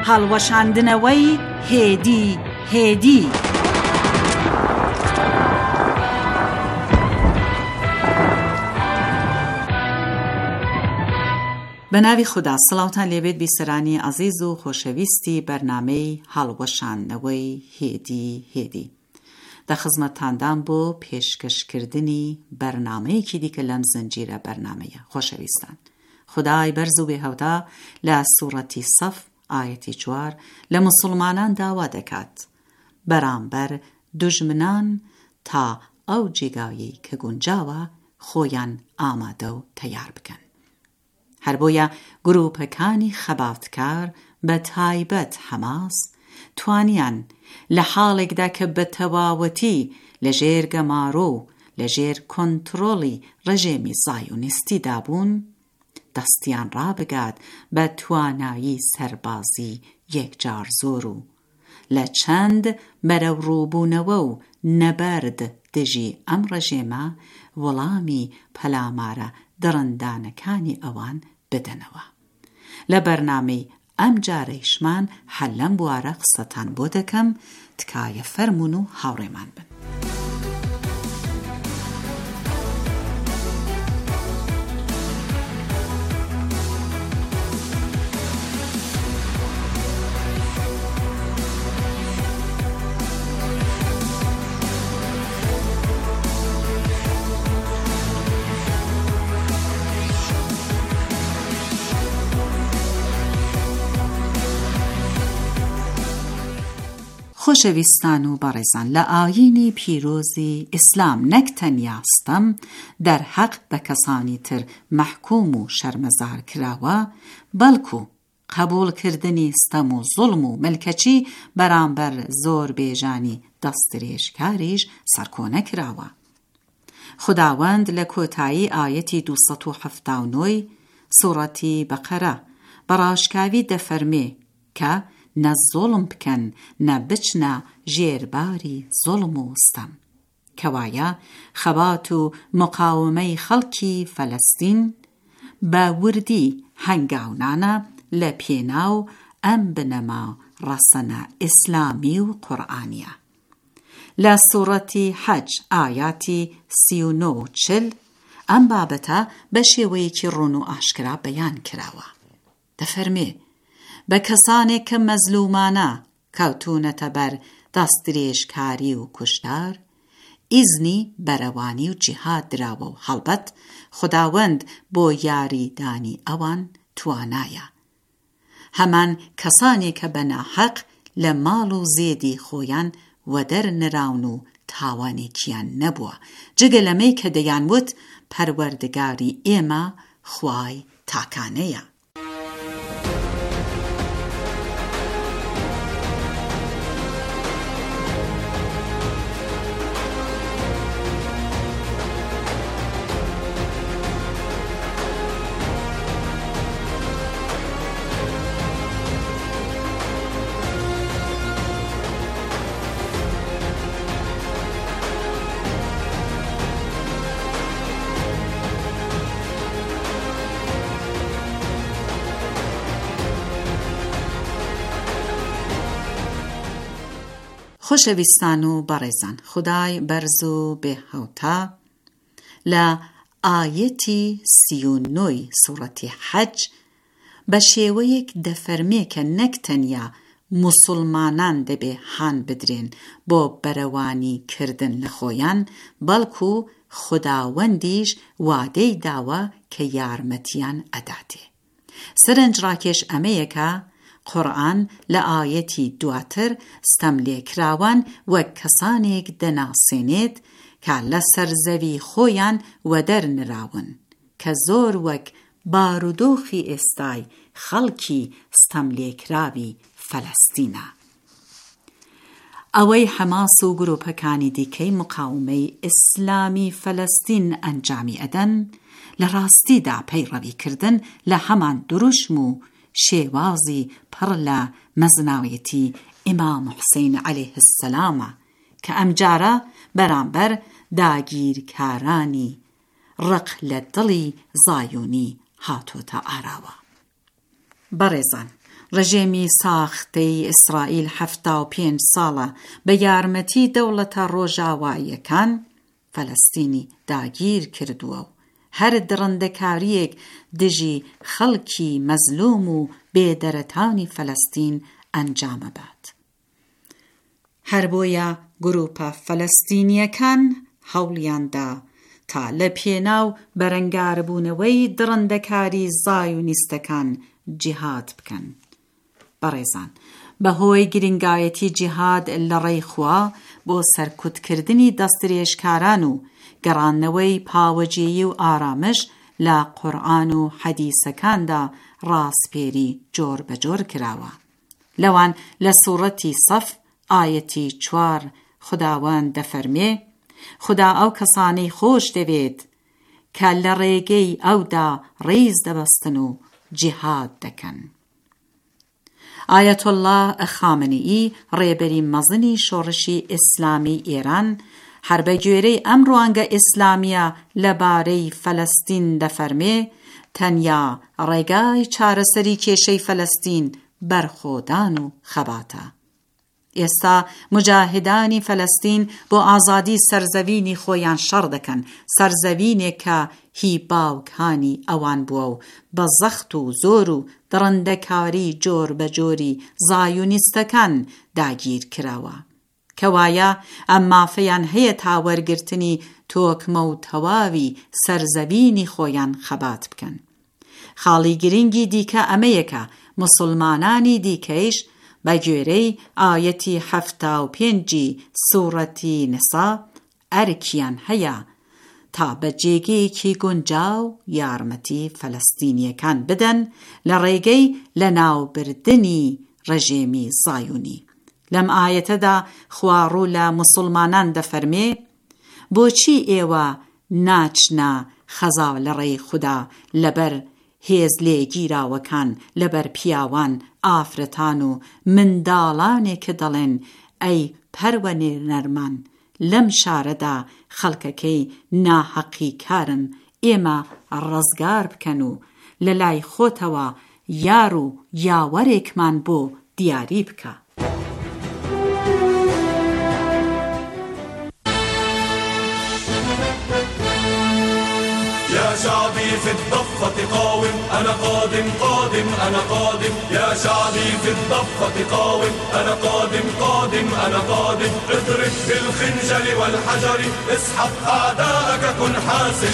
هەڵوەشاندنەوەی هێدی هێدی. بە ناوی خوددا سڵاوتان لێبێت بیسەرانی عەزیز و خۆشەویستی بەرنامەی هەڵوەشاندنەوەی هێدی هێدی. دەخزمەتتاندان بۆ پێشکەشکردنی بەرنامەیەکی دیکە لەم زنجیرە بەرنامەیە. خۆشەویستان، خودای بەرز و بێهەودا لە سوورەتی سەف ئایەتی 4 لە موسڵمانان داوا دەکات بەرامبەر دوژمنان تا ئەو جێگایی کە گونجاوە خۆیان ئامادە و تەیار بکەن. هەر بۆیە گروپەکانی خەباتکار بە تایبەت حەماس توانیان لە حاڵێکدا کە بە تەواوەتی لە ژێر گەمارۆ و لە ژێر کۆنتڕۆڵی ڕژێمی زایۆنیستی دابوون دەستیان ڕابگات بە توانایی سەربازی یەکجار زۆر و لە چەند بەرەو ڕووبوونەوە و نەبەرد دژی ئەم ڕژێمە وەڵامی پەلامارە دڕندانەکانی ئەوان بدەنەوە. لە بەرنامەی ئەم جارەیشمان هەر لەم بوارە قسەتان بۆ دەکەم، تکایە فەرمون و هاوڕێمان بن. خۆشەویستان و بەڕێزان، لە ئاینی پیرۆزی ئیسلام نەک تەنیا ستەم دەر حەق بە کەسانی تر مەحکوم و شەرمەزار کراوە، بەڵکو قبولکردنی ستەم و زوڵم و ملکەچی بەرامبەر زۆر بێژانی دەستدرێژکاریش سەرکۆنە کراوە. خوداوەند لە کۆتایی ئایەتی 279 سوورەتی بەقەرە بەڕاشکاوی دەفەرمێ کە نە زۆڵم بکەن نە بچنە ژێرباری زۆڵم و ستەم، کەوایە خەبات و مقاومەی خەڵکی فەلەستین بە وردی هەنگاونانە لە پێناو ئەم بنەما ڕەسەنە ئیسلامی و قورئانیە. لە سوورەتی حەج ئایاتی 39 و 40 ئەم بابەتە بە شێوەیەکی ڕوون و ئاشکرا بەیان کراوە. دەفەرمێ بە کەسانێک کە مەزلومانە کەوتونەتە بەر دەستدرێژکاری و کوشتار ئیزنی بەرەوانی و جیهاد دراوە و هەڵبەت خوداوەند بۆ یاریدانی ئەوان توانایە. هەمان کەسانێک کە بەناحەق لە ماڵ و زێدی خۆیان وەدەرنراون و تاوانێکیان نەبووە جگە لەمەی کە دەیانوت پەروەردگاری ئێمە خوای تاکانەیە. خۆشەویستان و بەڕێزان، خودای بەرز و بێهەوتا لە ئایەتی 39 سوورەتی حەج بە شێوەیەک دەفەرمێ کە نەک تەنیا موسڵمانان دەبێ هان بدرێن بۆ بەرەوانی کردن لە خۆیان، بەڵکو خوداوەندیش وادەی داوە کە یارمەتیان ئەداتێ. سەرنجڕاکێش ئەمەیەکە قورئان لە ئایەتی دواتر ستەم لێکراوان وەک کەسانێک دەناسێنێت کە لە سەرزەوی خۆیان وەدەرنراون کە زۆر وەک بارودۆخی ئێستای خەڵکی ستەم لێکراوی فەلەستینە. ئەوەی حەماس و گروپەکانی دیکەی مقاومەی ئیسلامی فەلەستین ئەنجامی ئەدەن لە ڕاستیدا پەیڕەویکردن لە هەمان دروشم و شێوازی پڕ لە مەزناویەتی ئیمام حوسێین عەلەیه السەلامە کە ئەمجارە بەرامبەر داگیرکارانی ڕق لە دڵی زایۆنی هاتۆتە ئاراوە. بەڕێزان، ڕژێمی ساختەی ئیسرائیل 75 ساڵە بە یارمەتی دەوڵەتە ڕۆژاواییەکان فەلەستینی داگیر کردووە و هەر دڕندەکاریەک دژی خەڵکی مەزلوم و بێدەرەتانی فەلەستین ئەنجامە بات. هەر بۆیە گروپە فەلەستینیەکان هەوڵیاندا تا لە پێناو بەرەنگاربوونەوەی دڕندەکاری زایونیستەکان جیهاد بکەن. بەڕێزان، بەهۆی گرنگایەتی جیهاد لە ڕێی خوا بۆ سەرکوتکردنی دەستدرێژکاران و گەڕانەوەی پاوەجێیی و ئارامش لە قورئان و حەدیسەکاندا ڕاستپێری جۆر بەجۆر کراوە. لەوان لە سوورەتی سەف ئایەتی 4 خوداوند دەفەرمێ: خدا ئەو کەسانەی خۆش دەوێت کە لە ڕێگەی ئەودا ڕێز دەبەستن و جیهاد دەکەن. ئایەتۆڵڵا خامنەئی ڕێبەری مەزنی شۆڕشی ئیسلامی ئێران هەر بە گوێرەی ئەم ڕوانگە ئیسلامیە لەبارەی فەلەستین دەفەرمێ: تەنیا ڕێگای چارەسەری کێشەی فەلەستین بەرخۆدان و خەباتە. ئێستا مجاهدانی فەلەستین بۆ ئازادی سەرزەوینی خۆیان شەڕ دەکەن، سەرزەوینێک کە هی باوکانی ئەوان بووە و بە زەخت و زۆر و دڕندەکاری جۆر بە جۆری زایونیستەکان داگیر کراوە، کەوایە ئەم مافەیان هەیە تا وەرگرتنی تۆکمە و تەواوی سەرزەوینی خۆیان خەبات بکەن. خاڵی گرنگی دیکە ئەمەیەکە موسڵمانانی دیکەیش بە گوێرەی ئایەتی 75 سوورەتی نسا ئەرکیان هەیە تا بە جێگەیەکی گونجاو یارمەتی فەلەستینیەکان بدەن لە ڕێگەی لە ناوبردنی ڕژێمی زایونی. لەم ئایەتەدا خوا ڕوو لە موسڵمانان دەفەرمێ: بۆچی ئێوە ناچنە خەزاو لە ڕێی خوددا لەبەر هێز لێگیراوەکان، لەبەر پیاوان، ئافرەتان و منداڵانێک کە دەڵێن ئەی پەروەنێ نەرمان، لەم شارەدا خەڵکەکەی ناحەقی کارن، ئێمە ڕزگار بکەن و لە لای خۆتەوە یار و یاوەرێکمان بۆ دیاری بکە. يا شعبي في الضفة قاوم أنا قادم قادم أنا قادم، يا شعبي في الضفة قاوم أنا قادم قادم أنا قادم، اضرب بالخنجر والحجر اسحق أعداءك كن حاسم.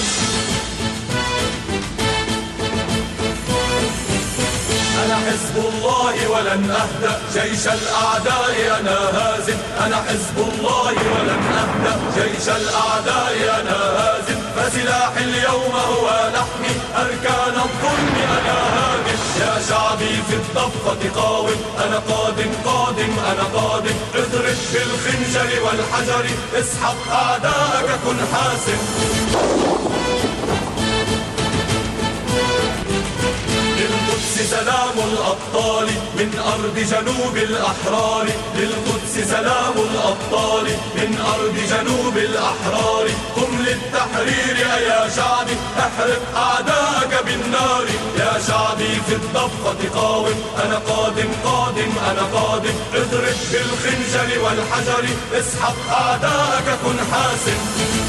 أنا حزب الله ولن أهدأ جيش الأعداء أنا هازم، أنا حزب الله ولن أهدأ جيش الأعداء أنا هازم، فسلاحي اليوم هو لحمي أركان الظلم أنا هادم. يا شعبي في الضفة قاوم أنا قادم قادم أنا قادم، اضرب بالخنجر والحجر اسحق أعداءك كن حاسم. سلام الأبطال من أرض جنوب الأحرار، للقدس سلام الأبطال من أرض جنوب الأحرار، قم للتحرير يا شعبي احرق أعداءك بالنار. يا شعبي في الضفة قاوم أنا قادم قادم أنا قادم، اضرب بالخنجر والحجر اسحق أعداءك كن حاسم.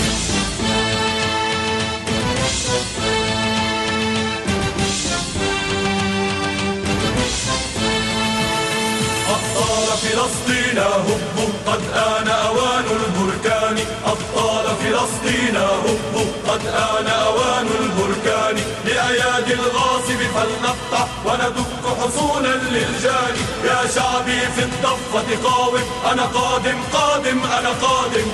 فلسطين هبوا قد آن أوان البركان، أبطال فلسطين هبوا قد آن أوان البركان، لأيادي الغاصب فلنقطع وندك حصونا للجاني. يا شعبي في الضفة قاوم أنا قادم قادم أنا قادم،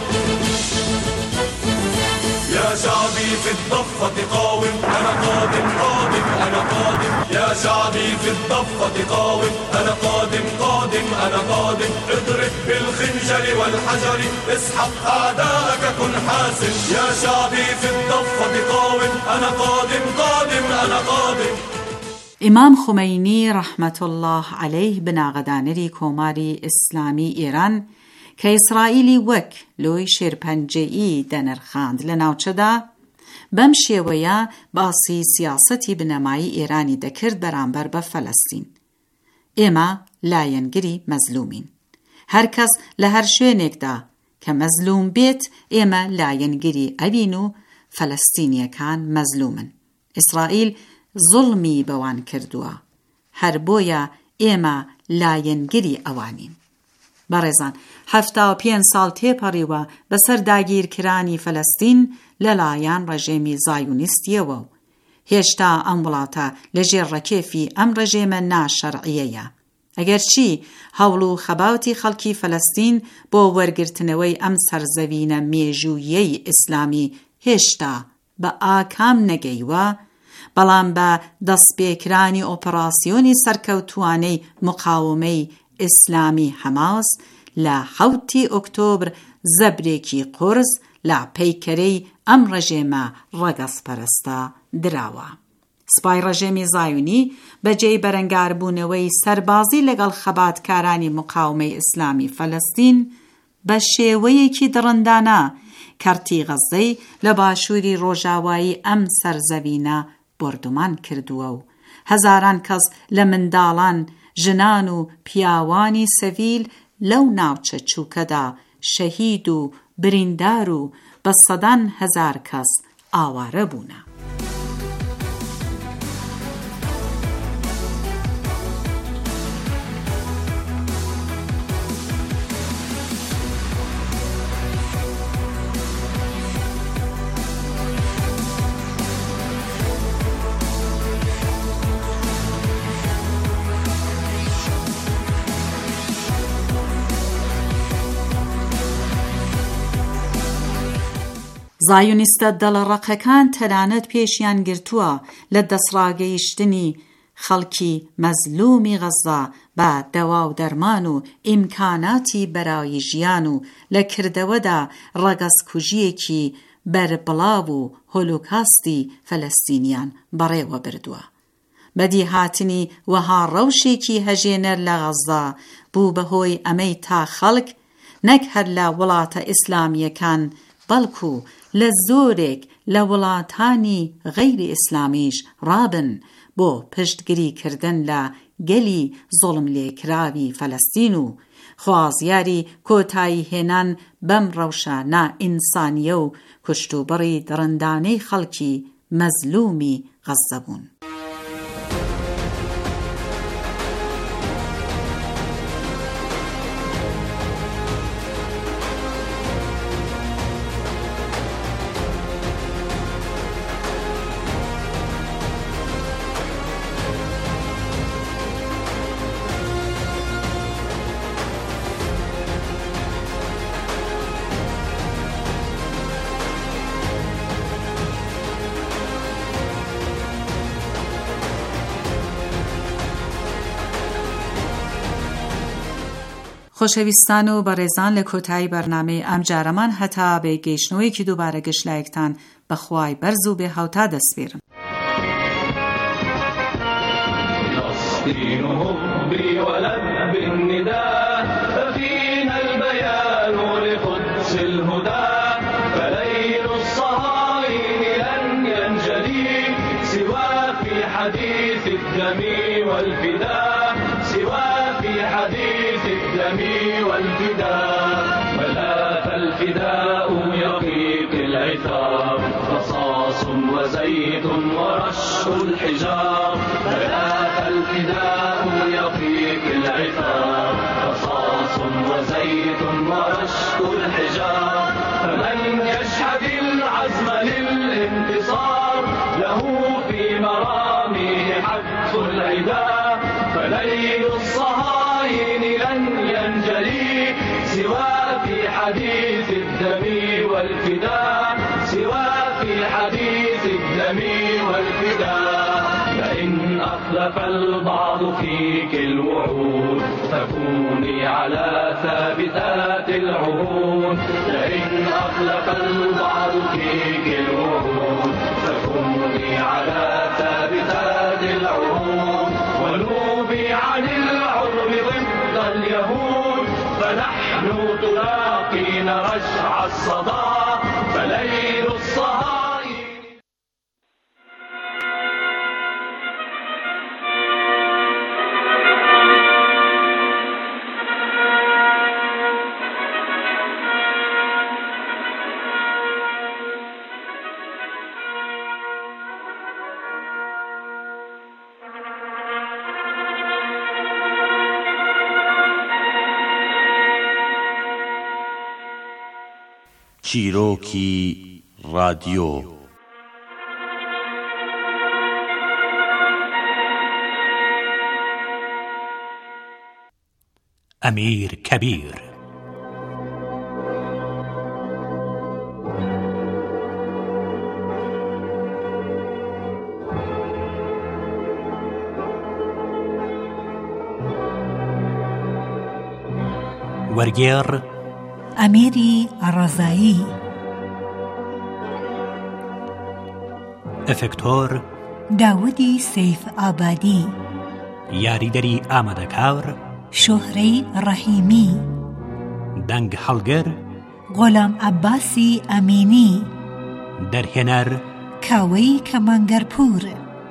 يا شعبي في الضفة قاوم أنا قادم قادم أنا قادم، يا شعبي في الضفة قاوم أنا قادم قادم أنا قادم، اضرب بالخنجر والحجر اسحق أعداءك كن حاسم. يا شعبي في الضفة قاوم أنا قادم قادم أنا قادم. ئیمام خومەینی ڕەحمەت الله عەلەیه بناغەدانەری کۆماری ئیسلامی ئێران کە ئیسرائیلی وەک لۆی شێرپەنجەیی دەنرخاند لە ناوچەدا، بەم شێوەیە باسی سیاسەتی بنەمایی ئێرانی دەکرد بەرامبەر بە فەلەستین. ئێمە لایەنگری مەزلومین. هەر کەس لە هەر شوێنێکدا کە مەزلوم بێت ئێمە لایەنگری ئەبین و فەلەستینیەکان مەزلومن. ئیسرائیل زوڵمی بەوان کردووە، هەر بۆیە ئێمە لایەنگری ئەوانین. بەڕێزان، 75 ساڵ تێپەڕیوە بەسەر داگیرکرانی فەلەستین لەلایەن ڕێژێمی زایونیستیەوە و هێشتا ئەم وڵاتە لەژێر ڕەکێفی ئەم ڕێژێمە ناشەرعیەیە. ئەگەرچی هەوڵ و خەباوتی خەڵکی فەلەستین بۆ وەرگرتنەوەی ئەم سەرزەوینە مێژوویەی ئیسلامی هێشتا بە ئاکام نەگەیوە، بەڵام بە دەستپێکرانی ئۆپەراسیۆنی سەرکەوتوانەی مقاومەی ئیسلامی حەماس لە 7 ئۆکتۆبر زەبرێکی قورس لە پەیکەرەی ئەم ڕێژێمە ڕەگەزپەرستە دراوە. سپای ڕێژێمی زایونی بەجێی بەرەنگاربوونەوەی سەربازی لەگەڵ خەباتکارانی مقاومەی ئیسلامی فەلەستین بە شێوەیەکی دڕندانە کەرتی غەزەی لە باشووری ڕۆژاوایی ئەم سەرزەوینە بردومان کردووە و هەزاران کەس لە منداڵان، ژنان و پیاوانی سەڤیل لەو ناوچە چووکەدا شەهید و بریندار و بە سەدان هەزار کەس ئاوارە بوونە. زایونیستە دەڵەڕەقەکان تەنانەت پێشیان گرتووە لە دەسڕاگەیشتنی خەڵکی مەزلومی غەزا بە دەوا و دەرمان و ئیمکاناتی بەرای ژیان و لە کردەوەدا ڕەگەزکوژیەکی بەربڵاو و هۆلۆکاستی فەلەستینیان بەڕێوە بردووە. بەدی هاتنی وەها ڕەوشێکی هەژێنەر لە غەزا بوو بەهۆی ئەمەی تا خەڵک نەک هەر لە وڵاتە ئیسلامیەکان بەڵکو لە زۆرێک لە وڵاتانی غەیری ئیسلامیش ڕابن بۆ پشتگیریکردن لە گەلی زوڵم لێکراوی فەلەستین و خوازیاری کۆتایی هێنان بەم ڕەوشە نائینسانیە و کوشتوبڕی دڕندانەی خەڵکی مەزلومی غەزە بوون. خۆشەویستان و بەڕێزان، لە کۆتایی بەرنامەی ئەم جارەمان هەتا بێگەیشتنەوەیکی دووبارە گەشتلایەکتان بەخوای بەرز و بێهاوتا دەسپێرم. الفداء يقيك العثار رصاص وزيت ورش الحجار فلاح الفداء يقيك العثار رصاص وزيت ورش الحجار فمن يشهد العزم للانتصار له في مرامه حتف العدا فليل الصهاين لن ينجلي سوى في حديث الدم والفداء سوى في حديث الدم والفداء فإن أخلف البعض فيك الوعود فكوني على ثابتات العهود فإن أخلف البعض فيك الوعود فكوني على ثابتات العهود ونوبي عن العرب ضد اليهود فنحن تلاقين رجع الصدى فليل الصهاين. چیرۆکی رادیۆ. أمير كبير. ورگێر ئەمیری ڕەزایی. ئەفێکتۆر داودی سەیف ئابادی. یاریدەری ئامادەکار شۆهرەی ڕەحیمی. دەنگ هەڵگر غۆلام عەباسی ئەمینی. دەرهێنەر کاوەی کەمانگەرپور.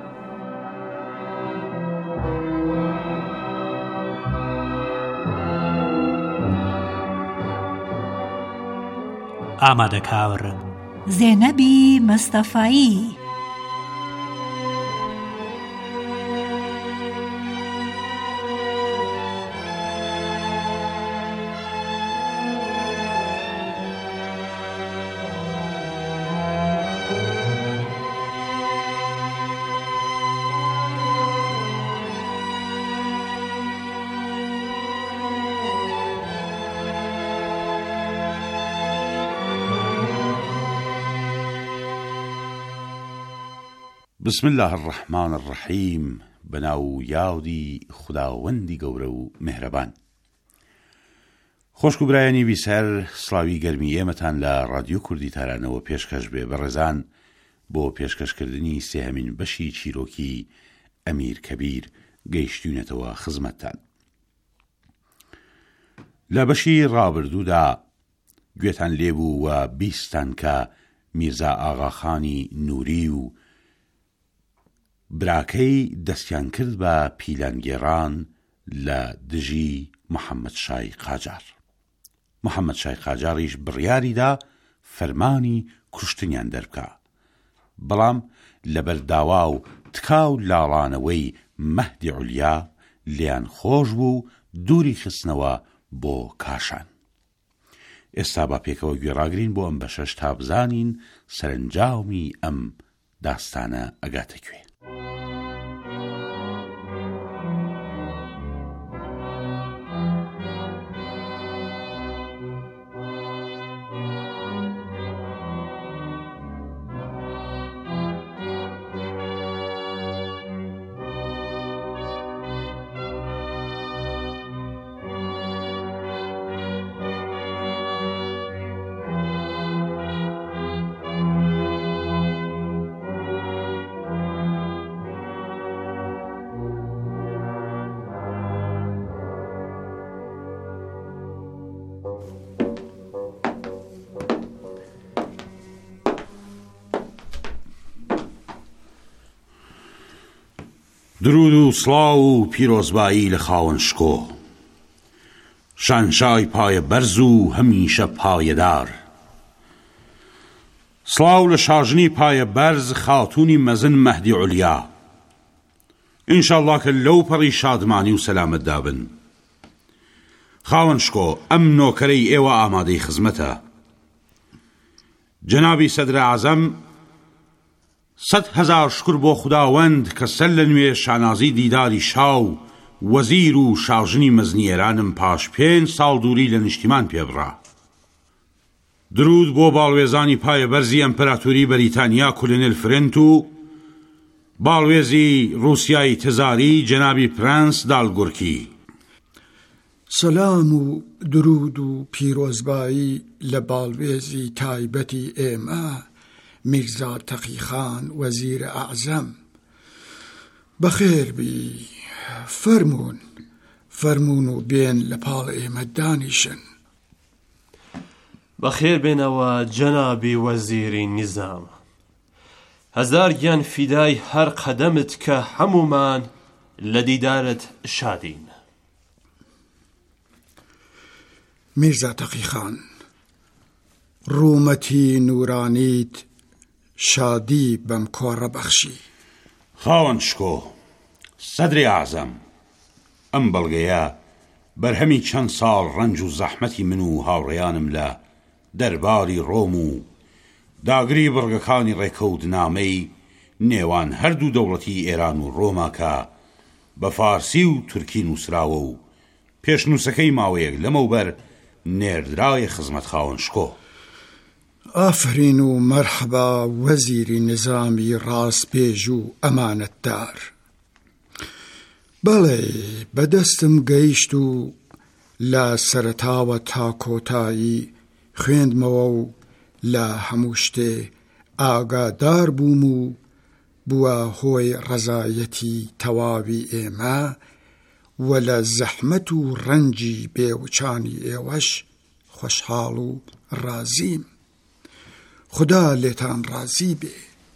ئامادەکار زێنەبی مەستەفایی. بسم الله الرحمن الرحیم. بەناو یاودی خوداوەندی گەورە و مهرەبان. خۆشک و برایانی بیسەر، سڵاوی گەرمی ئێمەتان لە ڕادیۆ کوردی تارانەوە پێشکەش بێ بەڕێزان بۆ پێشکەشکردنی سێهەمین بەشی چیرۆکی ئەمیر کەبیر گەیشتوونەتەوە خزمەتتان. لە بەشی ڕابردوودا گوێتان لێبوو و بیستان کە میرزا ئاغاخانی نووری و براکەی دەستیان کرد بە پیلانگێڕان لە دژی محەممەد شای قاجار. محەممەد شای قاجاریش بڕیاریدا فەرمانی کوشتنیان دەربکە، بەڵام لەبەر داوا و تکاو لاڵانەوەی مەهدی عولیا لیان خۆش بوو، دووری خستنەوە بۆ کاشان. ئێستا با پێکەوە گوێڕاگرین بۆ ئەم بەشەش تا بزانین سەرنجامی ئەم داستانە ئەگاتە کوێ. درود و سڵاو و پیرۆزبایی لە خاوەن شکۆ، شانشای پایە بەرز و هەمیشە پایەدار. سڵاو لە شاژنی پایە بەرز خاتوونی مەزن مەهدی عولیا. ئینشاءالله کە لەو پەڕی شادمانی و سەلامەت دابن. خاوەن شکۆ، ئەم نۆکەرەی ئێوە ئامادەی خزمەتە. جەنابی سەدرە عەزەم، 100,000 شکر بۆ خوداوەند کە سەر لە نوێ شانازی دیداری شاو وەزیر و شاژنی مەزنیێرانم پاش 5 ساڵ دووری لە نیشتیمان پێبڕا. درود بۆ باڵوێزانی پایە بەرزی ئەمپەراتوری بەریتانیا کولۆنێل فرێنت و باڵوێزی رووسیای تزاری جەنابی پرەنس داڵگورکی. سەلام و درود و پیرۆزبایی لە باڵوێزی تایبەتی ئێمە میرزا تەقیخان وەزیرە ئەعزەم. بەخێر بی، فەرمون و بێن لە پاڵ ئێمە دانیشن. بەخێر بێنەوە جەنابی وەزیری نیزام. هەزار گیان فیدای هەر قەدەمت کە هەمومان لە دیدارت شادین. میرزا تەقیخان، ڕوومەتی نورانیت شادی بەم کۆڕە بەخشی. خاوەن شکۆ، سەدری ئەعزەم، ئەم بەڵگەیە بەرهەمی چەند ساڵ ڕەنج و زەحمەتی من و هاوڕێیانم لە دەرباری ڕۆم و داگری بڕگەکانی ڕێکەوت نامەی نێوان هەردوو دەوڵەتی ئێران و ڕۆماکە بە فارسی و تورکی نووسراوە و پێشنووسەکەی ماوەیەک لەمەوبەر نێردراوی خزمەت خاوەن شکۆ. ئافرین و مەرحەبا وەزیری نظامی ڕاستپێژ و ئەمانەتدار. بەڵێ بەدەستم گەیشت و لە سەرەتاوە تا کۆتایی خوێندمەوە و لە هەموو شتێ ئاگادار بووم و بووە هۆی ڕەزایەتی تەواوی ئێمە و لە زەحمەت و ڕەنجی بێوچانی ئێوەش خۆشحاڵ و ڕازیم. خدا لێتان ڕازی بێ.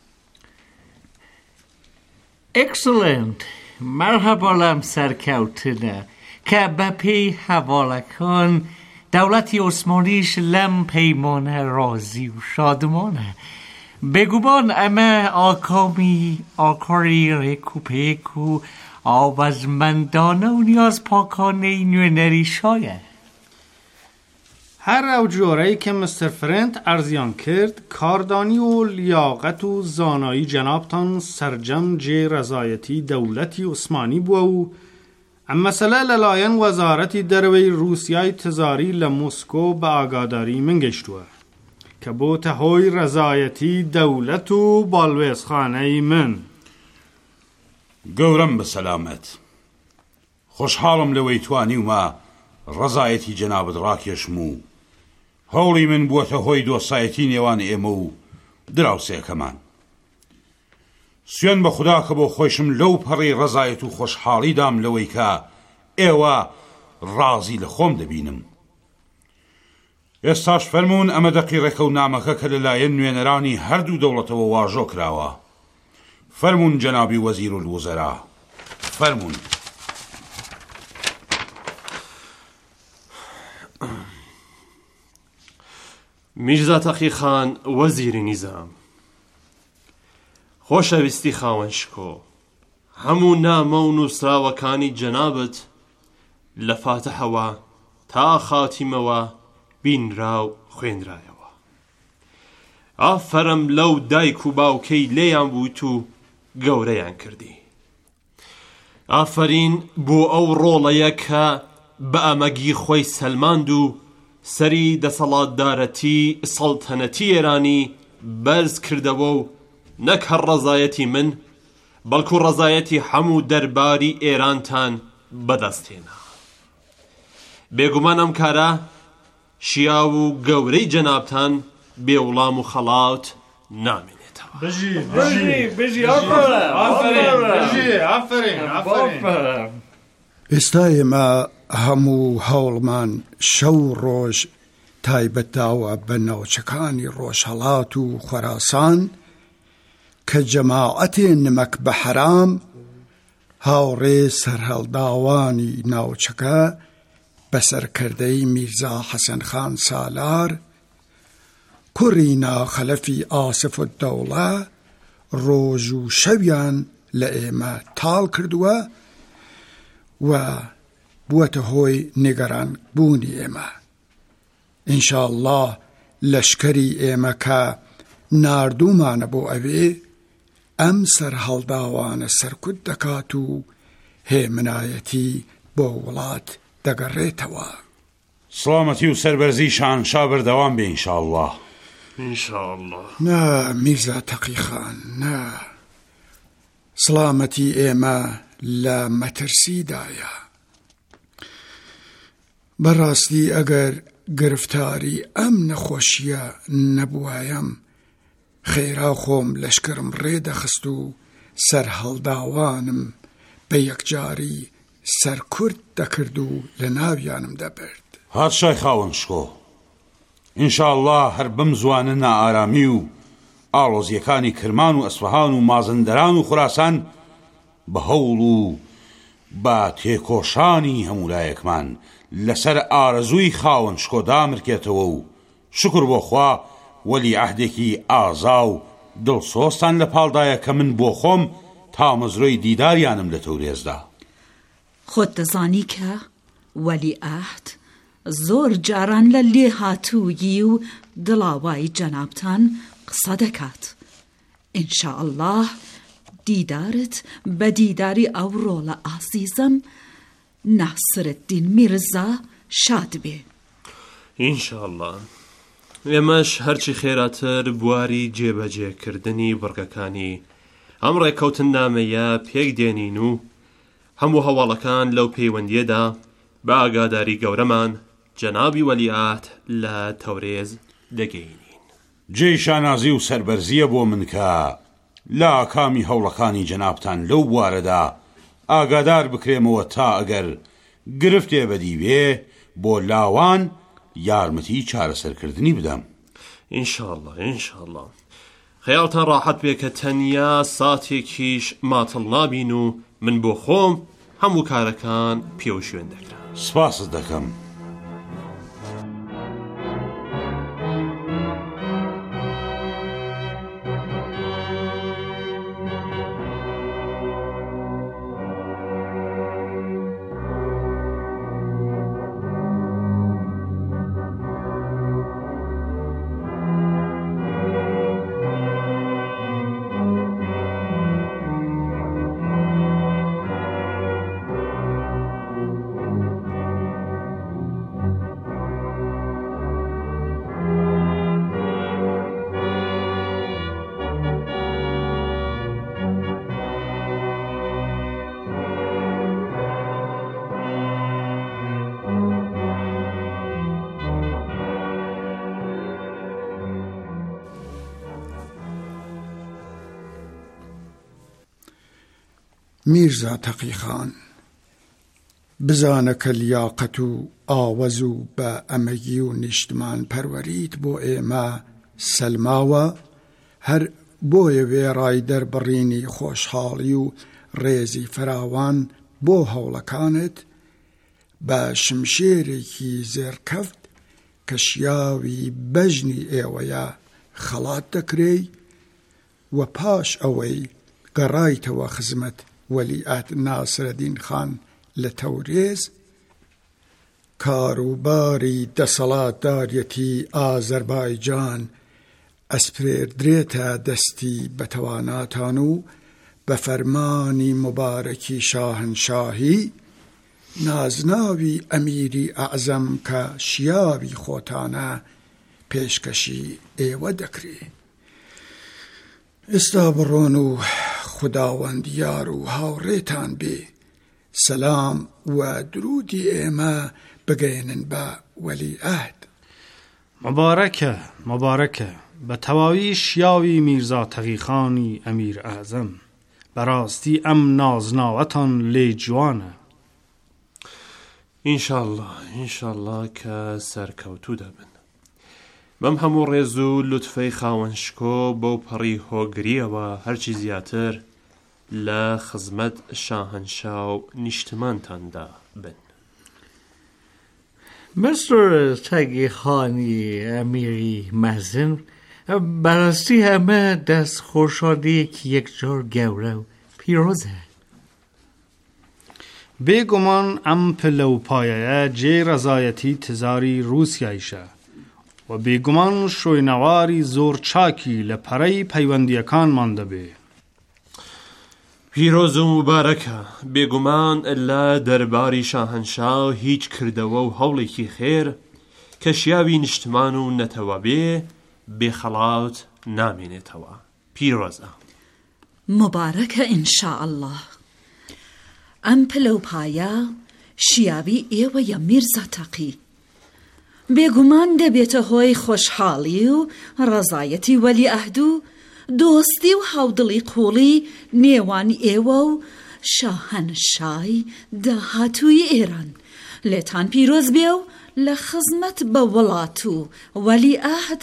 ئێکسلنت، مەرهەبا لەم سەرکەوتنە کە بە پێی هەواڵەکان دەوڵەتی عوسمانیش لەم پەیمانە ڕازی و شادمانە. بێگومان ئەمە ئاکاری ڕێک و پێک و ئاوەزمەندانە و نیازپاکانەی نوێنەریشایە. هەر ئەو جۆرەی کە مستر فرێنت ئەرزیان کرد کاردانی و لیاقەت و زانایی جەنابتان سەرجەم جێ ڕەزایەتی دەوڵەتی عوسمانی بووە و ئەم مەسەلە لەلایەن وەزارەتی دەرەوەی رووسیای تزاری لە مۆسکۆ بە ئاگاداری من گەیشتووە کە بۆتە هۆی ڕەزایەتی دەوڵەت و باڵوێزخانەی من. گەورەم بە سەلامەت. خۆشحاڵم لەوەی توانیومە ڕەزایەتی جەنابەت ڕاکێشم و هەوڵی من بووەتە هۆی دۆسایەتی نێوان ئێمە و دراوسێکەمان. سوێن بە خوددا کە بۆ خۆشم لەو پەڕی ڕەزایەت و خۆشحاڵیدام لەوەی کە ئێوە ڕازی لە خۆم دەبینم. ئێستاش فەرمونون ئەمە دەقیڕێکە و نامەکە کە لەلایەن نوێنەرانی هەردوو دەوڵەتەوە واژۆ کراوە. فەرمونون جەنابی وەزیر الوزەرا، فەرمونون. میرزا تەقی خان وەزیری نیزام، خۆشەویستی خاوەن شکۆ، هەموو نامە و نووسراوەکانی جەنابەت لە فاتحەوە تا خاتیمەوە بینرا و خوێنرایەوە. ئافەرم لەو دایک و باوکەی لێیان بوویت و گەورەیان کردی. ئافەرین بۆ ئەو ڕۆڵەیە کە بە ئەمەگی خۆی سەلماند و سەری دەسەڵاتدارەتی سەڵتەنەتی ئێرانی بەرز کردەوە و نەک هەر ڕەزایەتی من بەڵکو ڕەزایەتی هەموو دەرباری ئێرانتان بەدەستێنا. بێگومان ئەم کارە شیا و گەورەی جەنابتان بێوڵام و خەڵات نامێنێتەوە. ئێستا ئێمە هەموو هەوڵمان شەو ڕۆژ تایبەتاوە بە ناوچەکانی ڕۆژهەڵات و خۆراسان کە جەماعەتێ نمەک بە حەرام هاوڕێ سەرهەڵداوانی ناوچەکە بەسەرکردەی میرزا حەسەن خان سالار کوڕی ناخەلەفی ئاسف الدەوڵە ڕۆژ و شەویان لە ئێمە تاڵ کردووە و بووەتە هۆی نیگەران بوونی ئێمە. ئینشاءالله لەشکەری ئێمە کە ناردوومانە بۆ ئەوێ ئەم سەرهەڵداوانە سەرکوت دەکات و هێمنایەتی بۆ وڵات دەگەڕێتەوە. سڵامەتی و سەربەرزی شانشا بەردەوام بێ ئینشاءالله. ئینشاءالله. نا میرزا تەقی خان، نا سڵامەتی ئێمە لە مەترسیدایە. بەڕاستی ئەگەر گرفتاری ئەم نەخۆشیە نەبوایەم خێرا خۆم لەشکرم ڕێدەخست و سەرهەڵداوانم بە یەکجاری سەرکورد دەکرد و لە ناویانم دەبرد. هاتشای خاوەن شکۆ، ئینشاءالله هەر بەم زوانە نائارامی و ئاڵۆزیەکانی کرمان و ئەسفەهان و مازندەران و خوراسان بە هەوڵ و بە تێکۆشانی هەمولایەکمان لەسەر ئارەزووی خاوەن شکۆ دامرکێتەوە و شکر بۆ خوا وەلی عەهدێکی ئازا و دڵسۆستان لە پاڵدایە کە من بۆ خۆم تا مەزرۆی دیداریانم لە تەورێزدا. خۆت دەزانی کە وەلی عەهد زۆر جاران لە لێهاتوویی و دڵاوای جەنابتان قسە دەکات. ئینشاء الله دیدارت بە دیداری ئەو ڕۆڵە ئازیزم ناسرالدین میرزا شاد بێ. ئینشاء الله. ئێمەش هەرچی خێراتر بواری جێبەجێکردنی بڕگەکانی ئەم ڕێکەوتن نامەیە پێک دێنین و هەموو هەواڵەکان لەو پەیوەندیەدا بە ئاگاداری گەورەمان جەنابی وەلیعات لە تەورێز دەگەینین. جێی شانازی و سەربەرزیە بۆ من کە لە ئاکامی هەوڵەکانی جەنابتان لەو بوارەدا ئاگادار بکرێمەوە تا ئەگەر گرفتێ بەدی بێ بۆ لاوان یارمەتی چارەسەرکردنی بدەم. ئینشاءالله ئینشاءالله. خەیاڵتان ڕاحەت بێ کە تەنیا ساتێکیش ماتڵ نابین و من بۆ خۆم هەموو کارەکان پێ و شوێن دەکرا. سپاست دەکەم. میرزا تەقیخان بزانە کە لیاقەت و ئاوەز و بە ئەمەگی و نیشتمان پەروەریت بۆ ئێمە سەلماوە، هەر بۆیە وێڕای دەربڕینی خۆشحاڵی و ڕێزی فراوان بۆ هەوڵەکانت بە شمشێرێکی زێرکەفت کە شیاوی بەژنی ئێوەیە خەڵات دەکرێی و پاش ئەوەی گەڕایتەوە خزمەت وەلیعات ناسرەدین خان لە تەورێز، کاروباری دەسەڵاتدارەتی ئازەربایجان ئەسپرێدرێتە دەستی بەتەواناتان و بە فەرمانی مبارەکی شاهنشاهی نازناوی ئەمیری ئەعزەم کە شیاوی خۆتانە پێشکەشی ئێوە دەکرێ. ئێستا بڕۆن و خوداوەند یار و هاوڕێتان بێ، سەلام و درودی ئێمە بگەێنن بە وەلیعات. مبارەکە مبارەکە بە تەواوی شیاوی میرزا تەقیخانی ئەمیر ئەعزەم، بەڕاستی ئەم نازناوەتان لێ جوانە. ئینشاءالله ئینشاءالله کە سەرکەوتوو دەبن. بەم هەموو ڕێز و لوتفەی خاوەنشکۆ بەو پەڕی هۆگریەوە هەرچی زیاتر لە خزمەت شاهنشا و نیشتمانتاندا بن. مستر تەقیخانی ئەمیری مەزن، بەڕاستی ئەمە دەست خۆشحاڵیەکی یەکجار گەورە و پیرۆزە. بێگومان ئەم پلە و پایەیە جێ ڕەزایەتی تزاری رووسیایشە و بێگومان شوێنەواری زۆر چاکی لە پەرەی پەیوەندیەکانمان دەبێ. پیرۆز و مبارەکە، بێگومان لە دەرباری شاهنشا هیچ کردەوە و هەوڵێکی خێر کە شیاوی نیشتمان و نەتەوە بێ بێخەڵات نامێنێتەوە. پیرۆزە مبارەکە ئینشاء الله. ئەم پلەپایە شیاوی ئێوەیە میرزا تەقی، بێگومان دەبێتە هۆی خۆشحاڵی و ڕەزایەتی وەلیعەهد و دۆستی و هاودڵی قوڵی نێوان ئێوە و شاهەنشای داهاتووی ئێران. لێتان پیرۆز بێ و لە خزمەت بە وڵات و وەلیعەهد